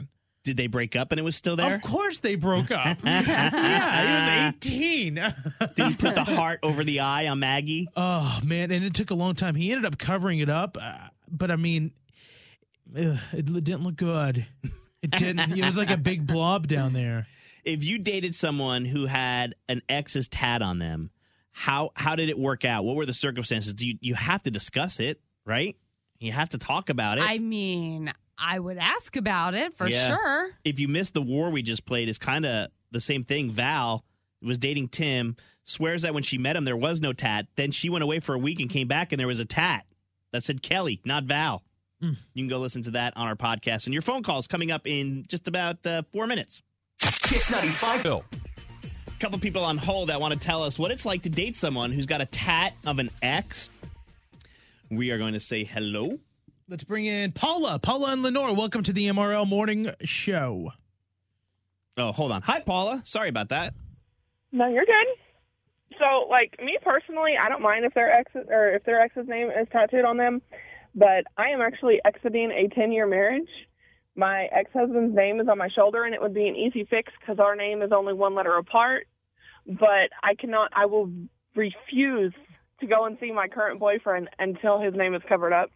S3: Did they break up and it was still there?
S2: Of course they broke up. Yeah, he was eighteen.
S3: Did he put the heart over the eye on Maggie?
S2: Oh, man, and it took a long time. He ended up covering it up, uh, but I mean, ugh, it didn't look good. It didn't. It was like a big blob down there.
S3: If you dated someone who had an ex's tat on them, how how did it work out? What were the circumstances? Do you, you have to discuss it, right? You have to talk about it.
S4: I mean, I would ask about it for
S3: Yeah.
S4: sure.
S3: If you missed the war we just played, it's kind of the same thing. Val was dating Tim, swears that when she met him, there was no tat. Then she went away for a week and came back, and there was a tat that said Kelly, not Val.
S2: Mm.
S3: You can go listen to that on our podcast. And your phone call's coming up in just about uh, four minutes.
S1: Kiss ninety-five.
S3: A couple people on hold that want to tell us what it's like to date someone who's got a tat of an ex. We are going to say hello.
S2: Let's bring in Paula. Paula and Lenore, welcome to the M R L Morning Show.
S3: Oh, hold on. Hi, Paula. Sorry about that.
S12: No, you're good. So, like, me personally, I don't mind if their ex or if their ex's name is tattooed on them, but I am actually exiting a ten-year marriage. My ex-husband's name is on my shoulder, and it would be an easy fix because our name is only one letter apart. But I cannot, I will refuse to go and see my current boyfriend until his name is covered up.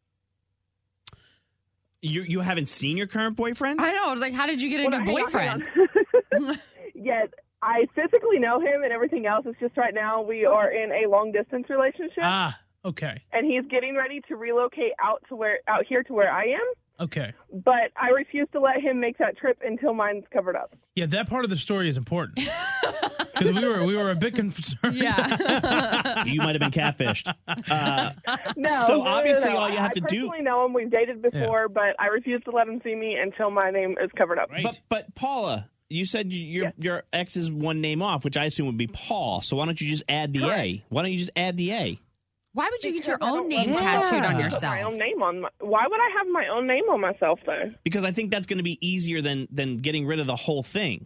S3: You you haven't seen your current boyfriend?
S4: I know. I was like, how did you get a
S12: Well,
S4: new
S12: hang on,
S4: boyfriend?
S12: hang on. Yes, I physically know him and everything else. It's just right now we are in a long-distance relationship.
S2: Ah, okay.
S12: And he's getting ready to relocate out to where out here to where I am.
S2: Okay.
S12: But I refuse to let him make that trip until mine's covered up.
S2: Yeah, that part of the story is important. Because we were we were a bit concerned.
S4: Yeah.
S3: You might have been catfished. Uh,
S12: No,
S3: so
S12: no, no,
S3: obviously
S12: no.
S3: all you have
S12: I
S3: to do...
S12: personally know him. We've dated before, but I refuse to let him see me until my name is covered up.
S3: But, but Paula, you said you- your your ex is one name off, which I assume would be Paul. So why don't you just add the A? Why don't you just add the A?
S4: Why would you get your
S12: Because I
S4: own
S12: don't
S4: name
S12: want to
S4: tattooed on
S12: put
S4: yourself?
S12: My own name on. My, why would I have my own name on myself though?
S3: Because I think that's going to be easier than than getting rid of the whole thing.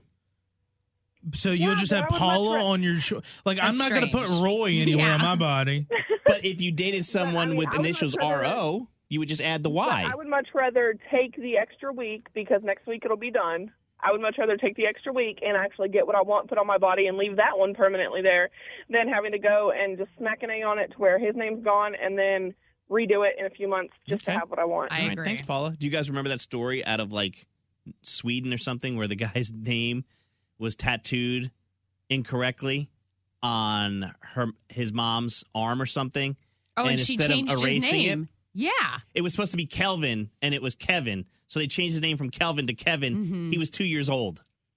S2: So you'll just
S12: but
S2: have
S12: I would
S2: Paula
S12: much ra-
S2: on your shoulder. Like, I'm
S4: That's
S2: not going to put
S4: strange.
S2: Roy anywhere
S4: Yeah.
S2: on my body.
S3: But if you dated someone
S12: mean,
S3: with
S12: I would
S3: initials
S12: much rather-
S3: R O, you would just add the
S12: But
S3: Y.
S12: I would much rather take the extra week because next week it'll be done. I would much rather take the extra week and actually get what I want put on my body and leave that one permanently there than having to go and just smack an A on it to where his name's gone and then redo it in a few months just
S3: Okay.
S12: to have what I want.
S4: I
S3: All right,
S4: agree.
S3: thanks, Paula. Do you guys remember that story out of like Sweden or something where the guy's name was tattooed incorrectly on her his mom's arm or something?
S4: Oh, and,
S3: And
S4: she
S3: instead of
S4: changed his
S3: erasing it-
S4: name. Yeah.
S3: It was supposed to be Kelvin, and it was Kevin. So they changed his name from Kelvin to Kevin.
S4: Mm-hmm.
S3: He was two years old.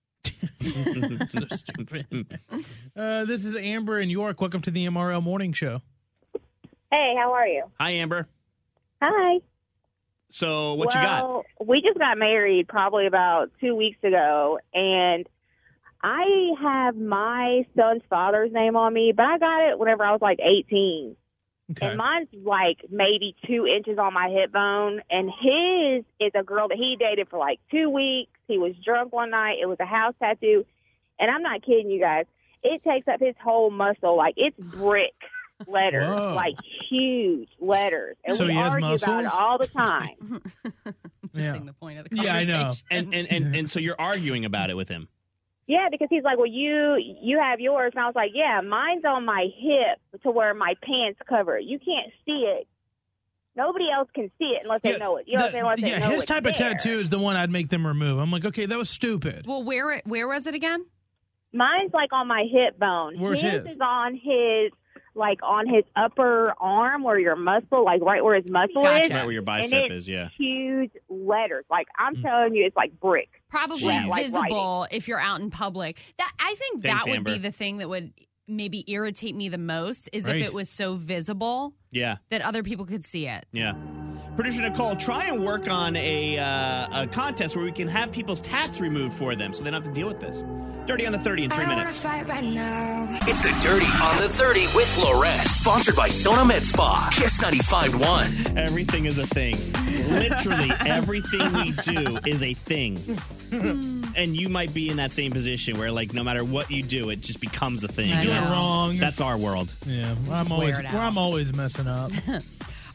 S2: So stupid. Uh, this is Amber in York. Welcome to the M R L Morning Show.
S13: Hey, how are you?
S3: Hi, Amber.
S13: Hi.
S3: So what
S13: well,
S3: you got?
S13: We just got married probably about two weeks ago, and I have my son's father's name on me, but I got it whenever I was like eighteen.
S2: Okay.
S13: And mine's like maybe two inches on my hip bone, and his is a girl that he dated for like two weeks. He was drunk one night. It was a house tattoo, and I'm not kidding you guys. It takes up his whole muscle. Like, it's brick letters,
S2: Whoa.
S13: like huge letters. And
S2: So
S13: we
S2: he has
S13: argue about it
S2: muscles?
S13: all the time.
S2: Yeah.
S4: Missing the point of the
S2: Yeah, I
S4: conversation.
S2: know.
S3: And, and, and, and so you're arguing about it with him.
S13: Yeah, because he's like, well, you you have yours. And I was like, yeah, mine's on my hip to where my pants cover it. You can't see it. Nobody else can see it unless they
S2: Yeah,
S13: know it. You know what I'm saying? Unless
S2: the-
S13: they
S2: yeah,
S13: know
S2: his
S13: it's
S2: type of
S13: there.
S2: tattoo is the one I'd make them remove. I'm like, okay, that was stupid.
S4: Well, where where was it again?
S13: Mine's like on my hip bone.
S2: Where's
S13: his?
S2: his?
S13: is on his, like on his upper arm where your muscle, like right where his muscle
S4: Gotcha.
S13: is.
S3: Right where your
S13: And
S3: bicep
S13: it's
S3: is, yeah.
S13: huge letters. Like, I'm
S2: Mm.
S13: telling you, it's like brick.
S4: Probably
S3: Jeez.
S13: Like
S4: visible if you're out in public. That I think
S3: Thanks,
S4: that would
S3: Amber.
S4: be the thing that would maybe irritate me the most is
S2: Right.
S4: if it was so visible
S3: Yeah,
S4: that other people could see it.
S3: yeah. Producer Nicole, try and work on a, uh, a contest where we can have people's tats removed for them so they don't have to deal with this. Dirty on the thirty in three minutes.
S1: It's the Dirty on the thirty with Lorette. Sponsored by Sona Med Spa. Kiss ninety-five point one.
S3: Everything is a thing. Literally everything we do is a thing. And you might be in that same position where, like, no matter what you do, it just becomes a thing.
S4: I
S2: Do it
S4: know.
S2: wrong.
S3: That's our world.
S2: Yeah, I'm
S4: Just
S2: always
S4: wear it
S2: where
S4: out.
S2: I'm always messing up.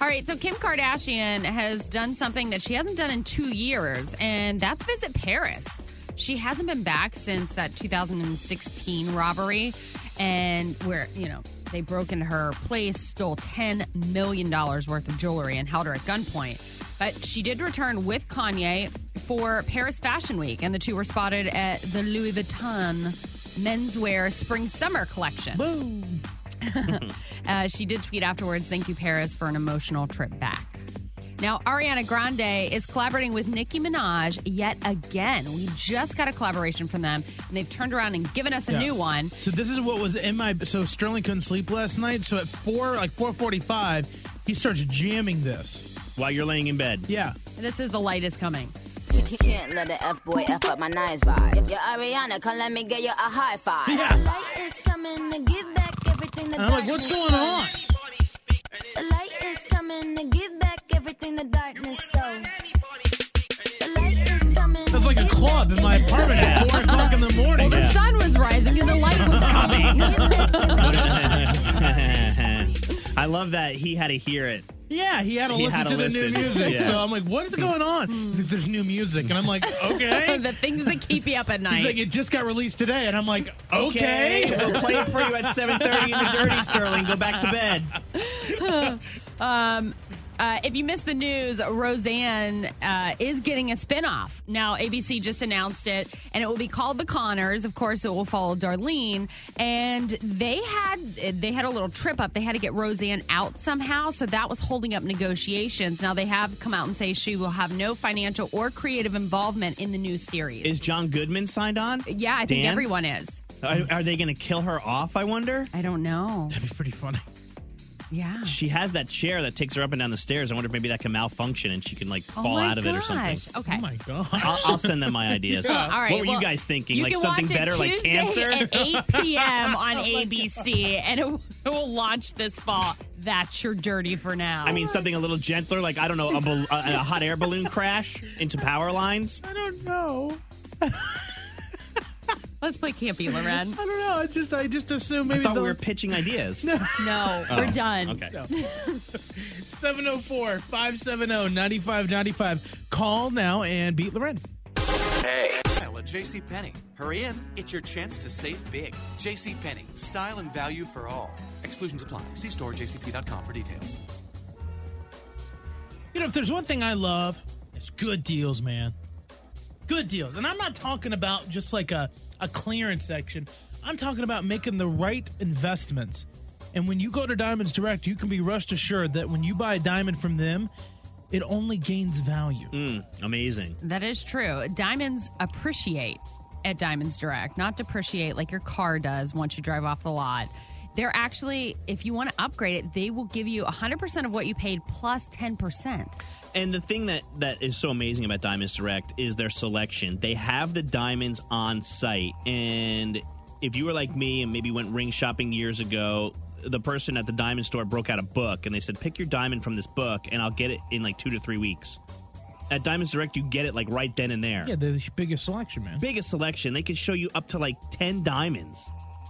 S4: All right, so Kim Kardashian has done something that she hasn't done in two years, and that's visit Paris. She hasn't been back since that two thousand sixteen robbery, and where, you know, they broke into her place, stole ten million dollars worth of jewelry, and held her at gunpoint. But she did return with Kanye for Paris Fashion Week, and the two were spotted at the Louis Vuitton menswear spring-summer collection.
S2: Boom.
S4: uh, she did tweet afterwards, "Thank you, Paris, for an emotional trip back." Now, Ariana Grande is collaborating with Nicki Minaj yet again. We just got a collaboration from them, and they've turned around and given us a
S2: Yeah.
S4: new one.
S2: So this is what was in my. So Sterling couldn't sleep last night. So at four, like four forty-five, he starts jamming this
S3: while you're laying in bed.
S2: Yeah.
S4: This is The Light Is Coming.
S14: You can't let the F-boy F up my nice vibe. Yo, Ariana, come let me get you a high five.
S2: Yeah.
S14: The light is coming to give back everything the
S2: And I'm like, what's
S14: darkness
S2: going on?
S14: stole. The light is coming to give back everything the darkness stole. The light is coming.
S2: That's like a club in my apartment at four o'clock in the morning.
S4: Well, the sun was rising and the light was coming.
S3: I love that he had to hear it.
S2: Yeah, he had to
S3: He
S2: listen
S3: had to
S2: to the
S3: listen.
S2: new music.
S3: Yeah.
S2: So I'm like, what is going on? He's like, there's new music. And I'm like, okay.
S4: The things that keep you up at night.
S2: He's like, it just got released today. And I'm like,
S3: Okay,
S2: okay.
S3: we'll play it for you at seven thirty in the Dirty, Sterling. Go back to bed.
S4: Um, uh, if you missed the news, Roseanne uh, is getting a spinoff. Now, A B C just announced it, and it will be called The Connors. Of course, it will follow Darlene. And they had they had a little trip up. They had to get Roseanne out somehow, so that was holding up negotiations. Now, they have come out and say she will have no financial or creative involvement in the new series.
S3: Is John Goodman signed on?
S4: Yeah, I think
S3: Dan?
S4: everyone is.
S3: Are, are they going to kill her off, I wonder?
S4: I don't know.
S2: That'd be pretty funny.
S4: Yeah.
S3: She has that chair that takes her up and down the stairs. I wonder if maybe that can malfunction and she can, like,
S4: Oh
S3: fall
S4: my
S3: out of it or
S4: gosh.
S3: something.
S4: Okay.
S2: Oh, my God.
S3: I'll, I'll send them my ideas.
S4: All right,
S3: What were
S4: well,
S3: you guys thinking?
S4: You
S3: Like
S4: can
S3: something
S4: watch it
S3: better, like
S4: Tuesday
S3: cancer?
S4: at eight p.m. on A B C, and it will, it will launch this fall. That's your dirty for now.
S3: I mean, something a little gentler, like, I don't know, a, bal- a, a hot air balloon crash into power lines?
S2: I don't know.
S4: Let's play Campy, Loren.
S2: I don't know. I just I just assume maybe
S3: I thought
S2: the
S3: we were pitching ideas.
S2: No.
S4: No,
S3: Oh,
S4: we're done.
S3: Okay.
S2: seven oh four, five seven oh, nine five nine five. Call now and beat Loren.
S1: Hey.
S15: Well, at JCPenney. Hurry in. It's your chance to save big. JCPenney. Style and value for all. Exclusions apply. See store j c p dot com for details.
S2: You know, if there's one thing I love, it's good deals, man. Good deals. And I'm not talking about just like a, a clearance section. I'm talking about making the right investments. And when you go to Diamonds Direct, you can be rest assured that when you buy a diamond from them, it only gains value.
S3: Mm, amazing.
S4: That is true. Diamonds appreciate at Diamonds Direct, not depreciate like your car does once you drive off the lot. They're actually, if you want to upgrade it, they will give you one hundred percent of what you paid plus ten percent.
S3: And the thing that, that is so amazing about Diamonds Direct is their selection. They have the diamonds on site. And if you were like me and maybe went ring shopping years ago, the person at the diamond store broke out a book and they said, pick your diamond from this book and I'll get it in like two to three weeks. At Diamonds Direct, you get it like right then and there.
S2: Yeah, they're the biggest selection, man.
S3: Biggest selection. They can show you up to like ten diamonds.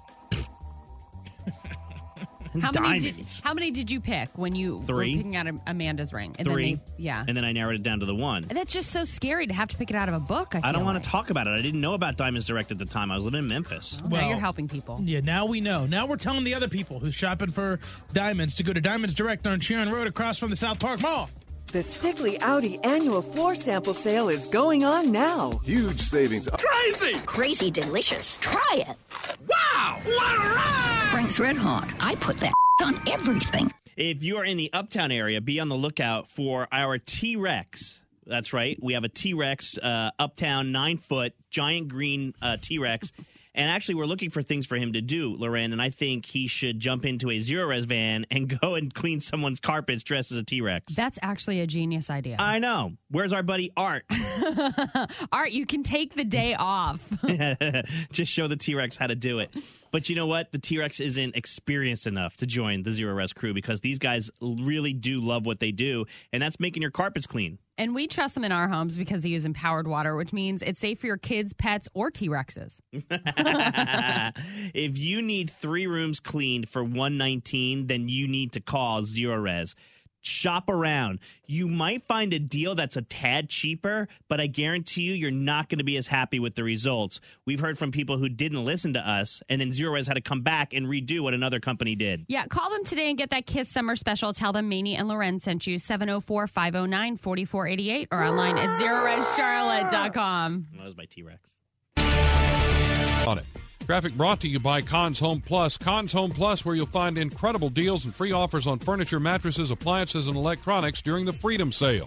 S4: How many, did,
S3: diamonds.
S4: how many did you pick when you
S3: Three.
S4: were picking out Amanda's ring? And
S3: Three.
S4: Then they, yeah.
S3: And then I narrowed it down to the one.
S4: And that's just so scary to have to pick it out of a book. I,
S3: I don't
S4: feel
S3: want
S4: like.
S3: to talk about it. I didn't know about Diamonds Direct at the time. I was living in Memphis.
S4: Well, now you're helping people.
S2: Yeah, now we know. Now we're telling the other people who's shopping for diamonds to go to Diamonds Direct on Sharon Road across from the South Park Mall.
S16: The Stigley Audi annual floor sample sale is going on now.
S17: Huge savings.
S16: Crazy!
S18: Crazy delicious. Try it.
S16: Wow! What a ride!
S18: Frank's Red Hot. I put that on everything.
S3: If you are in the Uptown area, be on the lookout for our T-Rex. That's right. We have a T-Rex, uh, Uptown, nine-foot, giant green uh, T-Rex. And actually, we're looking for things for him to do, Loren, and I think he should jump into a Zero-Res van and go and clean someone's carpets dressed as a T-Rex.
S4: That's actually a genius idea.
S3: I know. Where's our buddy Art?
S4: Art, you can take the day off.
S3: Just show the T-Rex how to do it. But you know what? The T-Rex isn't experienced enough to join the Zero-Res crew because these guys really do love what they do, and that's making your carpets clean.
S4: And we trust them in our homes because they use empowered water, which means it's safe for your kids, pets, or T-Rexes.
S3: If you need three rooms cleaned for one nineteen, then you need to call Zero-Res. Shop around. You might find a deal that's a tad cheaper, but I guarantee you, you're not going to be as happy with the results. We've heard from people who didn't listen to us, and then Zero Res had to come back and redo what another company did.
S4: Yeah, call them today and get that Kiss Summer Special. Tell them Manny and Loren sent you. seven oh four, five oh nine, four four eight eight or online at zero res charlotte dot com.
S3: That was my T-Rex.
S10: On it. Traffic brought to you by Cons Home Plus. Cons Home Plus, where you'll find incredible deals and free offers on furniture, mattresses, appliances, and electronics during the Freedom Sale.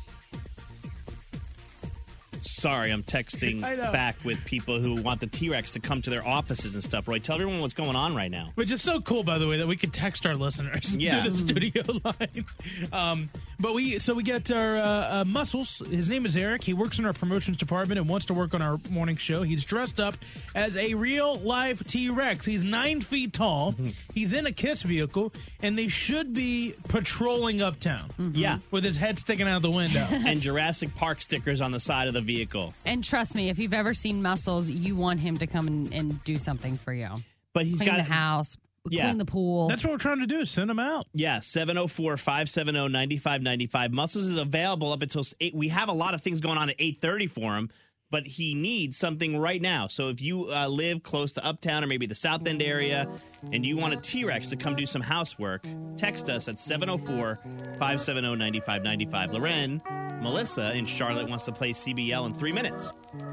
S3: Sorry, I'm texting back with people who want the T-Rex to come to their offices and stuff. Roy, tell everyone what's going on right now.
S2: Which is so cool, by the way, that we can text our listeners
S3: Yeah.
S2: through the studio line. Um, but we, so we get our uh, uh, Muscles. His name is Eric. He works in our promotions department and wants to work on our morning show. He's dressed up as a real life T-Rex. He's nine feet tall. He's in a Kiss vehicle, and they should be patrolling uptown.
S3: Yeah.
S2: With his head sticking out of the window.
S3: And Jurassic Park stickers on the side of the vehicle.
S4: And trust me, if you've ever seen Muscles, you want him to come and, and do something for you.
S3: But he's
S4: clean
S3: got
S4: the house,
S3: Yeah.
S4: clean the pool.
S2: That's what we're trying to do, send him out.
S3: Yeah, seven oh four, five seven oh, nine five nine five. Muscles is available up until eight. We have a lot of things going on at eight thirty for him, but he needs something right now. So if you uh, live close to Uptown or maybe the South End area and you want a T-Rex to come do some housework, text us at seven oh four, five seven oh, nine five nine five. Loren, Melissa in Charlotte wants to play C B L in three minutes.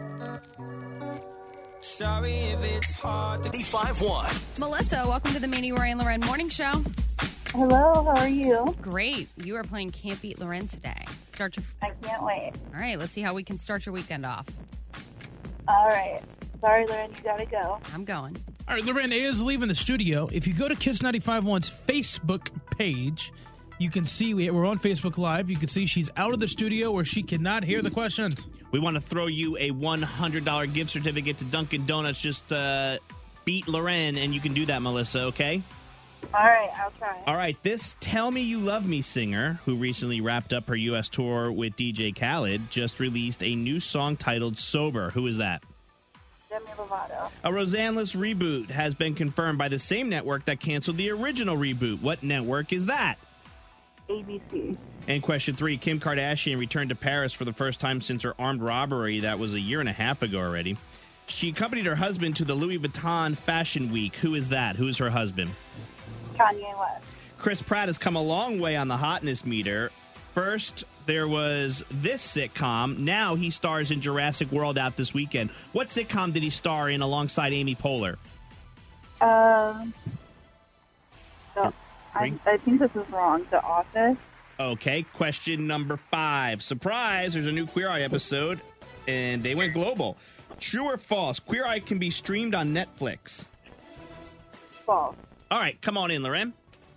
S1: Sorry if it's hard to ninety-five point one.
S4: Melissa, welcome to the Manny, Roy, and Loren Morning Show.
S17: Hello, how are you?
S4: Great. You are playing Can't Beat Loren today. Start your...
S17: I can't wait.
S4: All right, let's see how we can start your weekend off.
S17: All right. Sorry, Loren, you gotta go.
S4: I'm going.
S2: All right, Loren is leaving the studio. If you go to Kiss ninety-five point one's Facebook page, you can see we, we're on Facebook Live. You can see she's out of the studio where she cannot hear the questions.
S3: We want to throw you a one hundred dollars gift certificate to Dunkin' Donuts. Just uh, beat Loren, and you can do that, Melissa, okay?
S17: All right, I'll try.
S3: All right, this Tell Me You Love Me singer, who recently wrapped up her U S tour with D J Khaled, just released a new song titled Sober. Who is that?
S17: Demi Lovato.
S3: A Rosanless reboot has been confirmed by the same network that canceled the original reboot. What network is that?
S17: A B C.
S3: And question three, Kim Kardashian returned to Paris for the first time since her armed robbery. That was a year and a half ago already. She accompanied her husband to the Louis Vuitton Fashion Week. Who is that? Who is her husband?
S17: Kanye West.
S3: Chris Pratt has come a long way on the hotness meter. First, there was this sitcom. Now he stars in Jurassic World out this weekend. What sitcom did he star in alongside Amy Poehler?
S17: Um, so I, I think this is wrong. The Office.
S3: Okay, question number five. Surprise, there's a new Queer Eye episode, and they went global. True or false, Queer Eye can be streamed on Netflix?
S17: False.
S3: All right, come on in, Loren.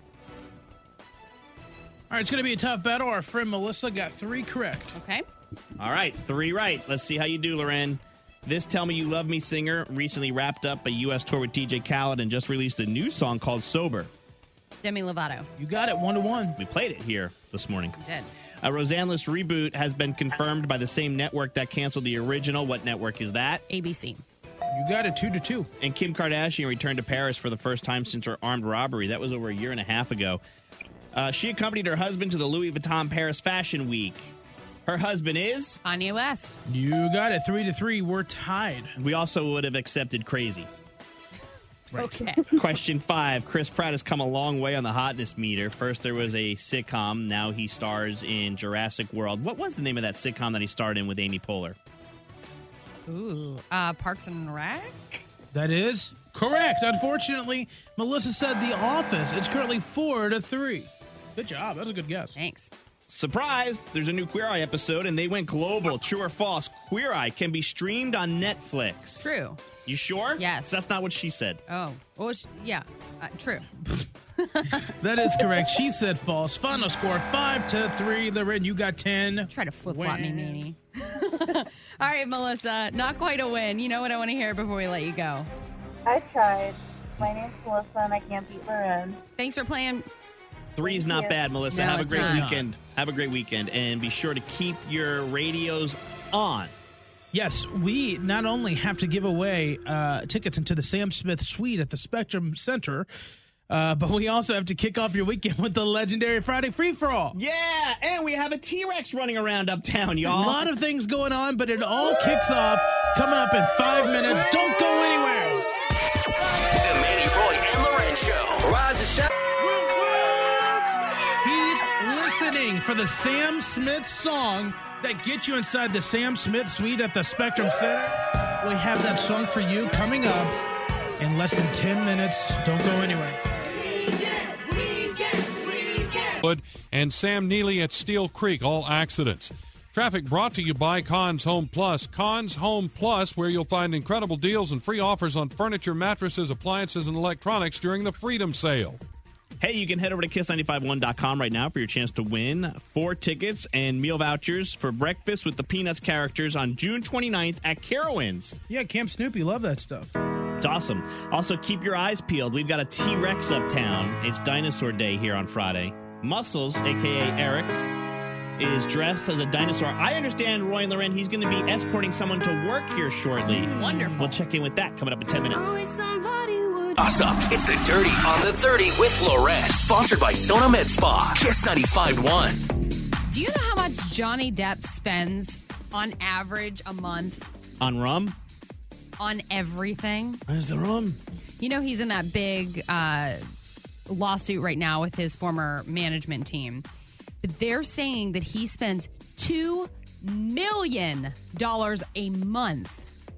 S2: All right, it's going to be a tough battle. Our friend Melissa got three correct.
S4: Okay.
S3: All right, three right. Let's see how you do, Loren. This Tell Me You Love Me singer recently wrapped up a U S tour with D J Khaled and just released a new song called Sober.
S4: Demi Lovato.
S2: You got it, one to one.
S3: We played it here this morning.
S4: You did.
S3: A Rosanless reboot has been confirmed by the same network that canceled the original. What network is that?
S4: A B C.
S2: You got it, two to two.
S3: And Kim Kardashian returned to Paris for the first time since her armed robbery. That was over a year and a half ago. Uh, she accompanied her husband to the Louis Vuitton Paris Fashion Week. Her husband is?
S4: Kanye West.
S2: You got it, three to three. We're tied.
S3: We also would have accepted Crazy.
S2: Right.
S4: Okay.
S3: Question five. Chris Pratt has come a long way on the hotness meter. First, there was a sitcom. Now he stars in Jurassic World. What was the name of that sitcom that he starred in with Amy Poehler?
S4: Ooh. Uh, Parks and Rec?
S2: That is correct. Unfortunately, Melissa said The Office. It's currently four to three. Good job. That was a good guess.
S4: Thanks.
S3: Surprise! There's a new Queer Eye episode, and they went global. True or false? Queer Eye can be streamed on Netflix.
S4: True.
S3: You sure?
S4: Yes.
S3: That's not what she said.
S4: Oh. Well, sh- yeah. Uh, true.
S2: That is correct. She said false. Final score, five to three. Loren, you got ten.
S4: Try to flip-flop me, Manny. All right, Melissa. Not quite a win. You know what I want to hear before we let you go?
S17: I tried. My name's Melissa, and I can't beat Loren.
S4: Thanks for playing.
S3: Three's
S17: Thank
S3: not
S17: you.
S3: bad, Melissa.
S4: No,
S3: Have a
S4: it's
S3: great
S4: not.
S3: weekend. Have a great weekend. And be sure to keep your radios on.
S2: Yes, we not only have to give away uh, tickets into the Sam Smith Suite at the Spectrum Center, Uh, but we also have to kick off your weekend with the legendary Friday free-for-all.
S3: Yeah, and we have a T-Rex running around uptown,
S2: A
S3: y'all.
S2: lot of things going on, but it all kicks off coming up in five minutes. Don't go anywhere.
S1: The Manny Roy and Lorenz Show. Rise and shine.
S2: Keep listening for the Sam Smith song that gets you inside the Sam Smith suite at the Spectrum Center. We have that song for you coming up in less than ten minutes. Don't go anywhere.
S10: And Sam Neely at Steel Creek, all accidents. Traffic brought to you by Conn's Home Plus. Conn's Home Plus, where you'll find incredible deals and free offers on furniture, mattresses, appliances, and electronics during the Freedom Sale.
S3: Hey, you can head over to kiss nine five one dot com right now for your chance to win four tickets and meal vouchers for breakfast with the Peanuts characters on June twenty-ninth at Carowinds.
S2: Yeah, Camp Snoopy, love that stuff.
S3: It's awesome. Also, keep your eyes peeled. We've got a T-Rex uptown. It's Dinosaur Day here on Friday. Muscles, a k a. Eric, is dressed as a dinosaur. I understand, Roy and Loren, he's going to be escorting someone to work here shortly.
S4: Wonderful.
S3: We'll check in with that coming up in ten minutes.
S1: Us up. It's the Dirty on the thirty with Lorenz. Sponsored by Sona Med Spa. Kiss ninety-five point one.
S4: Do you know how much Johnny Depp spends on average a month
S3: On rum?
S4: on everything?
S3: Where's the rum?
S4: You know, he's in that big uh, lawsuit right now with his former management team. But they're saying that he spends two million dollars a month.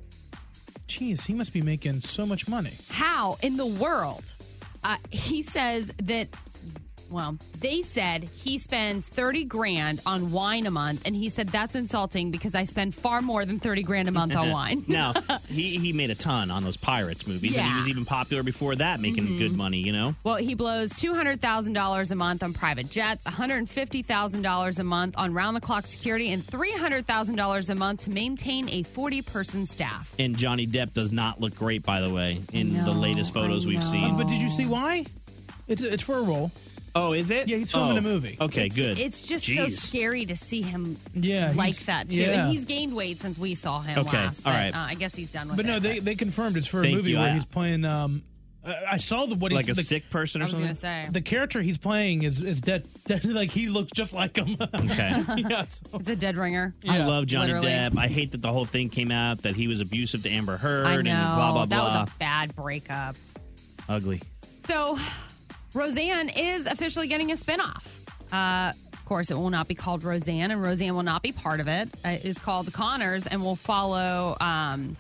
S2: Jeez, he must be making so much money.
S4: How in the world? Uh, he says that, well, they said he spends thirty grand on wine a month, and he said that's insulting because I spend far more than thirty grand a month on wine.
S3: Now, he, he made a ton on those Pirates movies, and he
S4: Yeah.
S3: was even popular before that, making
S4: Mhm.
S3: good money, you know?
S4: Well, he blows two hundred thousand dollars a month on private jets, one hundred fifty thousand dollars a month on round-the-clock security, and three hundred thousand dollars a month to maintain a forty-person staff.
S3: And Johnny Depp does not look great, by the way, in the
S4: know,
S3: latest photos
S4: I
S3: we've
S4: know.
S3: seen.
S2: Uh, but did you see why? It's it's for a role.
S3: Oh, is it?
S2: Yeah, he's filming
S3: Oh,
S2: a movie.
S3: Okay,
S4: it's,
S3: good.
S4: It's just so
S3: Jeez.
S4: scary to see him
S2: Yeah,
S4: like
S2: he's-
S4: that, too.
S2: yeah.
S4: And he's gained weight since we saw him
S3: Okay,
S4: last.
S3: all
S4: But
S3: right.
S4: uh, I guess he's done with
S2: But
S4: it.
S2: no, they, they confirmed it's for a
S3: Thank
S2: movie
S3: you.
S2: where
S3: I-
S2: he's playing. Um, uh, I saw the what
S3: Like
S2: he's
S3: a
S2: the,
S3: sick person or
S4: I was
S3: something?
S4: going to say.
S2: The character he's playing is is dead. dead like he looks just like him.
S3: Okay.
S2: yeah, so-
S4: It's a dead ringer.
S3: I
S2: Yeah,
S3: love Johnny
S4: literally.
S3: Depp. I hate that the whole thing came out that he was abusive to Amber Heard
S4: I know.
S3: and blah, blah,
S4: that
S3: blah.
S4: was a bad breakup.
S3: Ugly.
S4: So, Roseanne is officially getting a spinoff. Uh, of course, it will not be called Roseanne, and Roseanne will not be part of it. Uh, It is called The Connors, and will follow um,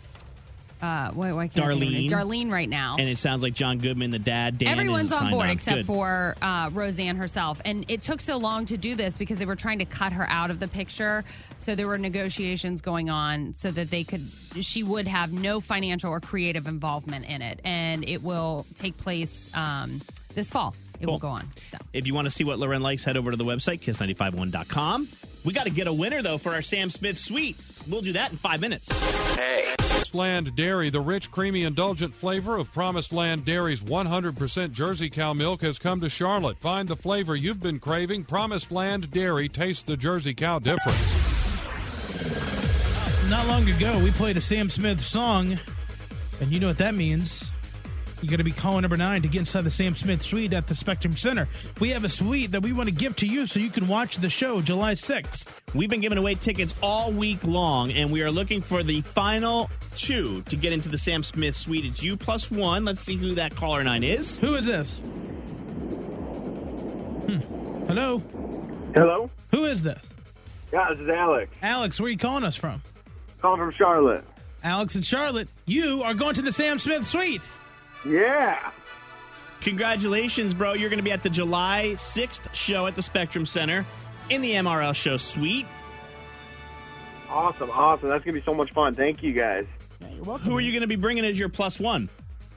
S4: uh, wait, wait, I can't think of her name.
S3: Darlene.
S4: Darlene right now.
S3: And it sounds like John Goodman, the dad, Dan,
S4: Everyone's
S3: is
S4: on
S3: signed
S4: board
S3: on.
S4: except
S3: Good.
S4: for uh, Roseanne herself. And it took so long to do this because they were trying to cut her out of the picture. So there were negotiations going on so that they could, she would have no financial or creative involvement in it. And it will take place um, this fall. It will
S3: Cool.
S4: go on. So.
S3: If you want to see what Loren likes, head over to the website, kiss nine five one dot com. We got to get a winner, though, for our Sam Smith suite. We'll do that in five minutes.
S1: Hey.
S10: Promised Land Dairy, the rich, creamy, indulgent flavor of Promised Land Dairy's one hundred percent Jersey cow milk has come to Charlotte. Find the flavor you've been craving. Promised Land Dairy, taste the Jersey cow difference.
S2: Not long ago, we played a Sam Smith song, and you know what that means. You got to be calling number nine to get inside the Sam Smith suite at the Spectrum Center. We have a suite that we want to give to you so you can watch the show July sixth.
S3: We've been giving away tickets all week long, and we are looking for the final two to get into the Sam Smith suite. It's you plus one. Let's see who that caller nine is.
S2: Who is this? Hmm. Hello?
S19: Hello?
S2: Who is this?
S19: Yeah, this is Alex.
S2: Alex, where are you calling us from?
S19: Calling from Charlotte.
S2: Alex and Charlotte, you are going to the Sam Smith suite.
S19: Yeah.
S3: Congratulations, bro. You're going to be at the July sixth show at the Spectrum Center in the M R L show suite.
S19: Awesome, awesome. That's going to be so much fun. Thank you, guys.
S3: Who are you going to be bringing as your plus one?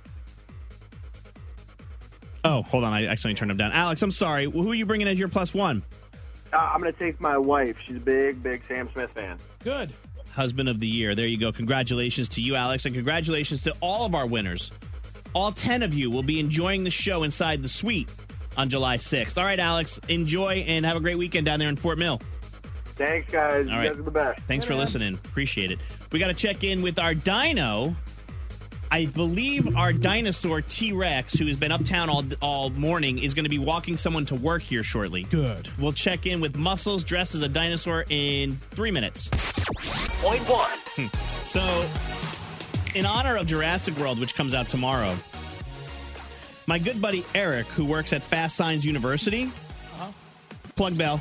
S3: Oh, hold on. I accidentally turned him down. Alex, I'm sorry. Who are you bringing as your plus one?
S19: Uh, I'm going to take my wife. She's a big, big Sam Smith fan.
S2: Good.
S3: Husband of the year. There you go. Congratulations to you, Alex, and congratulations to all of our winners. All ten of you will be enjoying the show inside the suite on July sixth. All right, Alex, enjoy and have a great weekend down there in Fort Mill.
S19: Thanks, guys.
S3: All
S19: you
S3: right.
S19: guys are the best.
S3: Thanks for listening. Appreciate it. We got to check in with our Dino. I believe our dinosaur T-Rex, who has been uptown all all morning, is going to be walking someone to work here shortly.
S2: Good.
S3: We'll check in with Muscles dressed as a dinosaur in three minutes.
S1: Point one.
S3: So, in honor of Jurassic World, which comes out tomorrow, my good buddy Eric, who works at Fast Signs University, uh-huh. plug bell.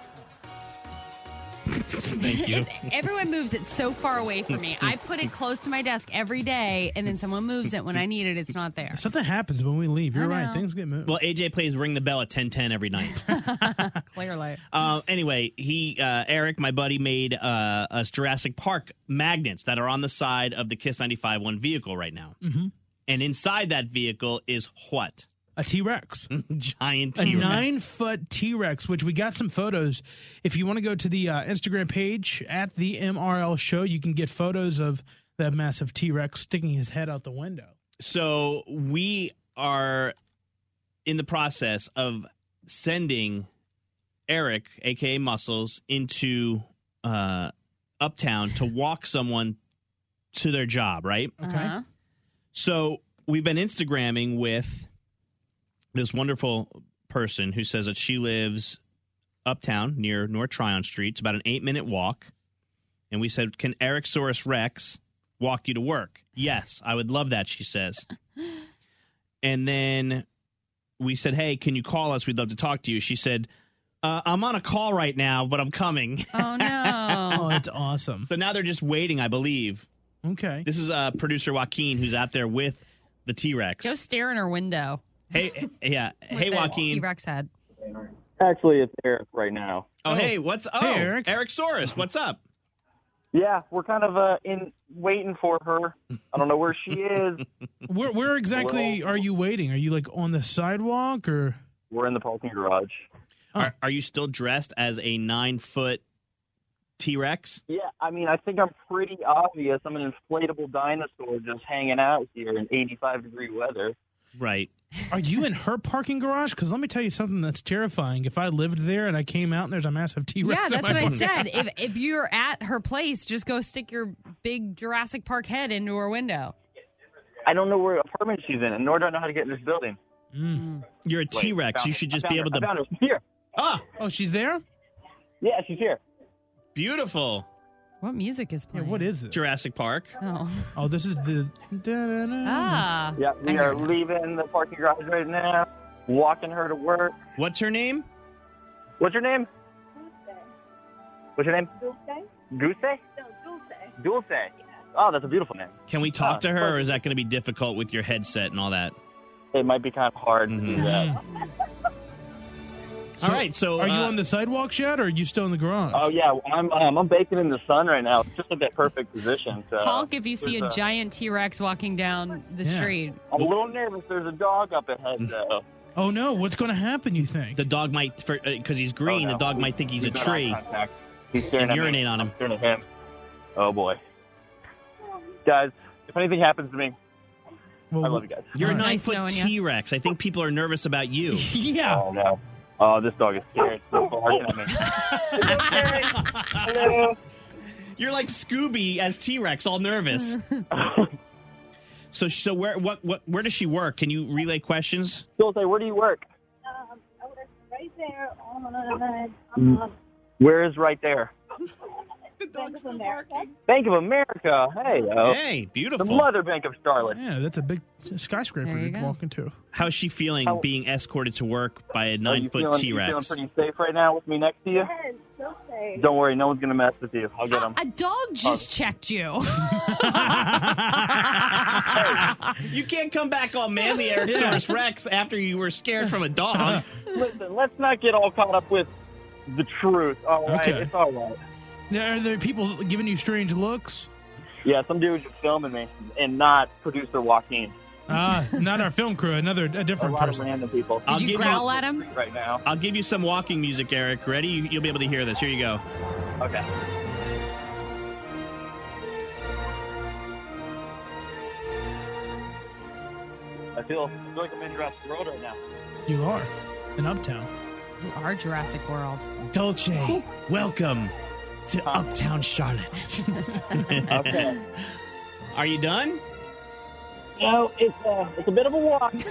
S3: Thank you.
S4: Everyone moves it so far away from me. I put it close to my desk every day, and then someone moves it when I need it. It's not there.
S2: Something happens when we leave. You're
S4: I
S2: right.
S4: know.
S2: Things get moved.
S3: Well, A J plays Ring the Bell at ten ten every night.
S4: Clearly.
S3: Uh, anyway, he uh, Eric, my buddy, made uh, us Jurassic Park magnets that are on the side of the Kiss ninety-five one vehicle right now.
S2: Mm-hmm.
S3: And inside that vehicle is what?
S2: A T-Rex.
S3: Giant
S2: A
S3: T-Rex.
S2: nine-foot T-Rex, which we got some photos. If you want to go to the uh, Instagram page at the M R L show, you can get photos of that massive T-Rex sticking his head out the window.
S3: So we are in the process of sending Eric, a k a. Muscles, into uh, Uptown to walk someone to their job, right?
S2: Okay.
S4: Uh-huh.
S3: So we've been Instagramming with this wonderful person who says that she lives uptown near North Tryon Street. It's about an eight-minute walk. And we said, can Ericsaurus Rex walk you to work? Yes, I would love that, she says. And then we said, hey, can you call us? We'd love to talk to you. She said, uh, I'm on a call right now, but I'm coming.
S4: Oh, no.
S2: Oh, that's awesome.
S3: So now they're just waiting, I believe.
S2: Okay.
S3: This is uh, producer Joaquin, who's out there with the T-Rex.
S4: Go stare in her window.
S3: Hey, yeah.
S4: With
S3: Hey,
S4: the
S3: Joaquin.
S4: T-Rex head.
S19: Actually, it's Eric right now.
S3: Oh, hey, what's oh,
S2: Hey, Eric.
S3: Ericsaurus, what's up?
S19: Yeah, we're kind of uh, in waiting for her. I don't know where she is.
S2: Where, where exactly are you waiting? Are you like on the sidewalk or?
S19: We're in the parking garage.
S3: Are, are you still dressed as a nine-foot T-Rex?
S19: Yeah, I mean, I think I'm pretty obvious. I'm an inflatable dinosaur just hanging out here in eighty-five degree weather.
S3: Right.
S2: Are you in her parking garage? Because let me tell you something that's terrifying. If I lived there and I came out and there's a massive T-Rex,
S4: Yeah,
S2: in
S4: that's
S2: my
S4: what I
S2: parking
S4: said.
S2: garage.
S4: If if you're at her place, just go stick your big Jurassic Park head into her window.
S19: I don't know where apartment she's in, and nor do I know how to get in this building.
S2: Mm.
S3: You're a
S19: Wait,
S3: T-Rex.
S19: I found
S3: You
S19: her.
S3: should
S19: I
S3: just
S19: found
S3: be
S19: her.
S3: able
S19: I
S3: to.
S19: found her. She's here.
S3: Ah,
S2: Oh, she's there?
S19: Yeah, she's here.
S3: beautiful.
S4: What music is
S2: Yeah,
S4: playing?
S2: what is this?
S3: Jurassic Park.
S4: Oh.
S2: Oh, this is the. da-da-da.
S4: Ah.
S19: Yeah,
S4: I
S19: we are
S4: heard.
S19: leaving the parking garage right now, walking her to work.
S3: What's her name?
S19: What's your name? What's your name?
S17: Dulce?
S19: Goose?
S17: No, Dulce.
S19: Dulce. Oh, that's a beautiful name.
S3: Can we talk
S19: Ah,
S3: to her, or
S19: perfect.
S3: is that going to be difficult with your headset and all that?
S19: It might be kind of hard to
S3: Mhm.
S19: do that.
S3: All right, so
S2: Are you
S3: uh,
S2: on the sidewalks yet, or are you still in the garage?
S19: Oh yeah, I'm um, I'm baking in the sun right now. It's just at that perfect position. So
S4: Honk if you see a
S19: there's
S4: giant T-Rex walking down the
S2: Yeah.
S4: street.
S19: I'm a little nervous. There's a dog up ahead though.
S2: Oh no, what's going to happen? You think?
S3: the dog might, because he's green,
S19: Oh, no.
S3: the dog might think he's a
S19: We've got eye
S3: tree
S19: contact. He's staring
S3: and
S19: at me.
S3: urinate on him.
S19: I'm staring at him. Oh boy, guys! If anything happens to me,
S2: Well,
S19: I love you guys.
S3: You're a
S2: All right.
S4: Nice
S3: nine-foot
S4: knowing ya.
S3: T-Rex. I think people are nervous about you.
S2: Yeah.
S19: Oh no! Oh, this dog is scared. It's barking at me. Hello.
S3: You're like Scooby as T-Rex, all nervous. so, so where, what, what, where does she work? Can you relay questions?
S19: Dulce, where do you work?
S17: Um, I was right there on um,
S19: Where is right there?
S17: Bank of America.
S19: Bank of America. Hey, yo.
S3: Hey,
S19: The
S3: beautiful.
S19: Mother Bank of Charlotte.
S2: Yeah, that's a big skyscraper
S4: There you
S2: to
S4: go.
S2: walk into.
S3: How's she feeling
S19: How-
S3: being escorted to work by a
S19: Are you
S3: nine-foot
S19: feeling, you feeling
S3: T-Rex?
S19: pretty safe right now with me next to you?
S17: Yes, so safe.
S19: Don't worry, no one's gonna mess with you. I'll get
S4: A,
S19: him.
S4: a dog just checked you.
S3: You can't come back all manly, Ericsaurus Rex, after you were scared from a dog.
S19: Listen, let's not get all caught up with the truth. All right,
S2: Okay.
S19: it's all right.
S2: Now, are there people giving you strange looks?
S19: Yeah, some dude was just filming me, and not producer Joaquin.
S2: Ah, not our film crew, another a
S19: A
S2: different
S19: lot
S2: person.
S19: of random people.
S3: I'll
S4: Did you
S3: give
S4: growl
S3: you,
S4: at him?
S19: Right now.
S3: I'll give you some walking music, Eric. Ready? You- You'll be able to hear this. Here you go.
S19: Okay. I feel, I feel like I'm in Jurassic World right now.
S2: You are in Uptown.
S4: You are Jurassic World.
S3: Dolce, welcome to Uptown Charlotte.
S19: Okay.
S3: Are you done?
S19: No, it's uh, it's a bit of a walk.
S1: Kiss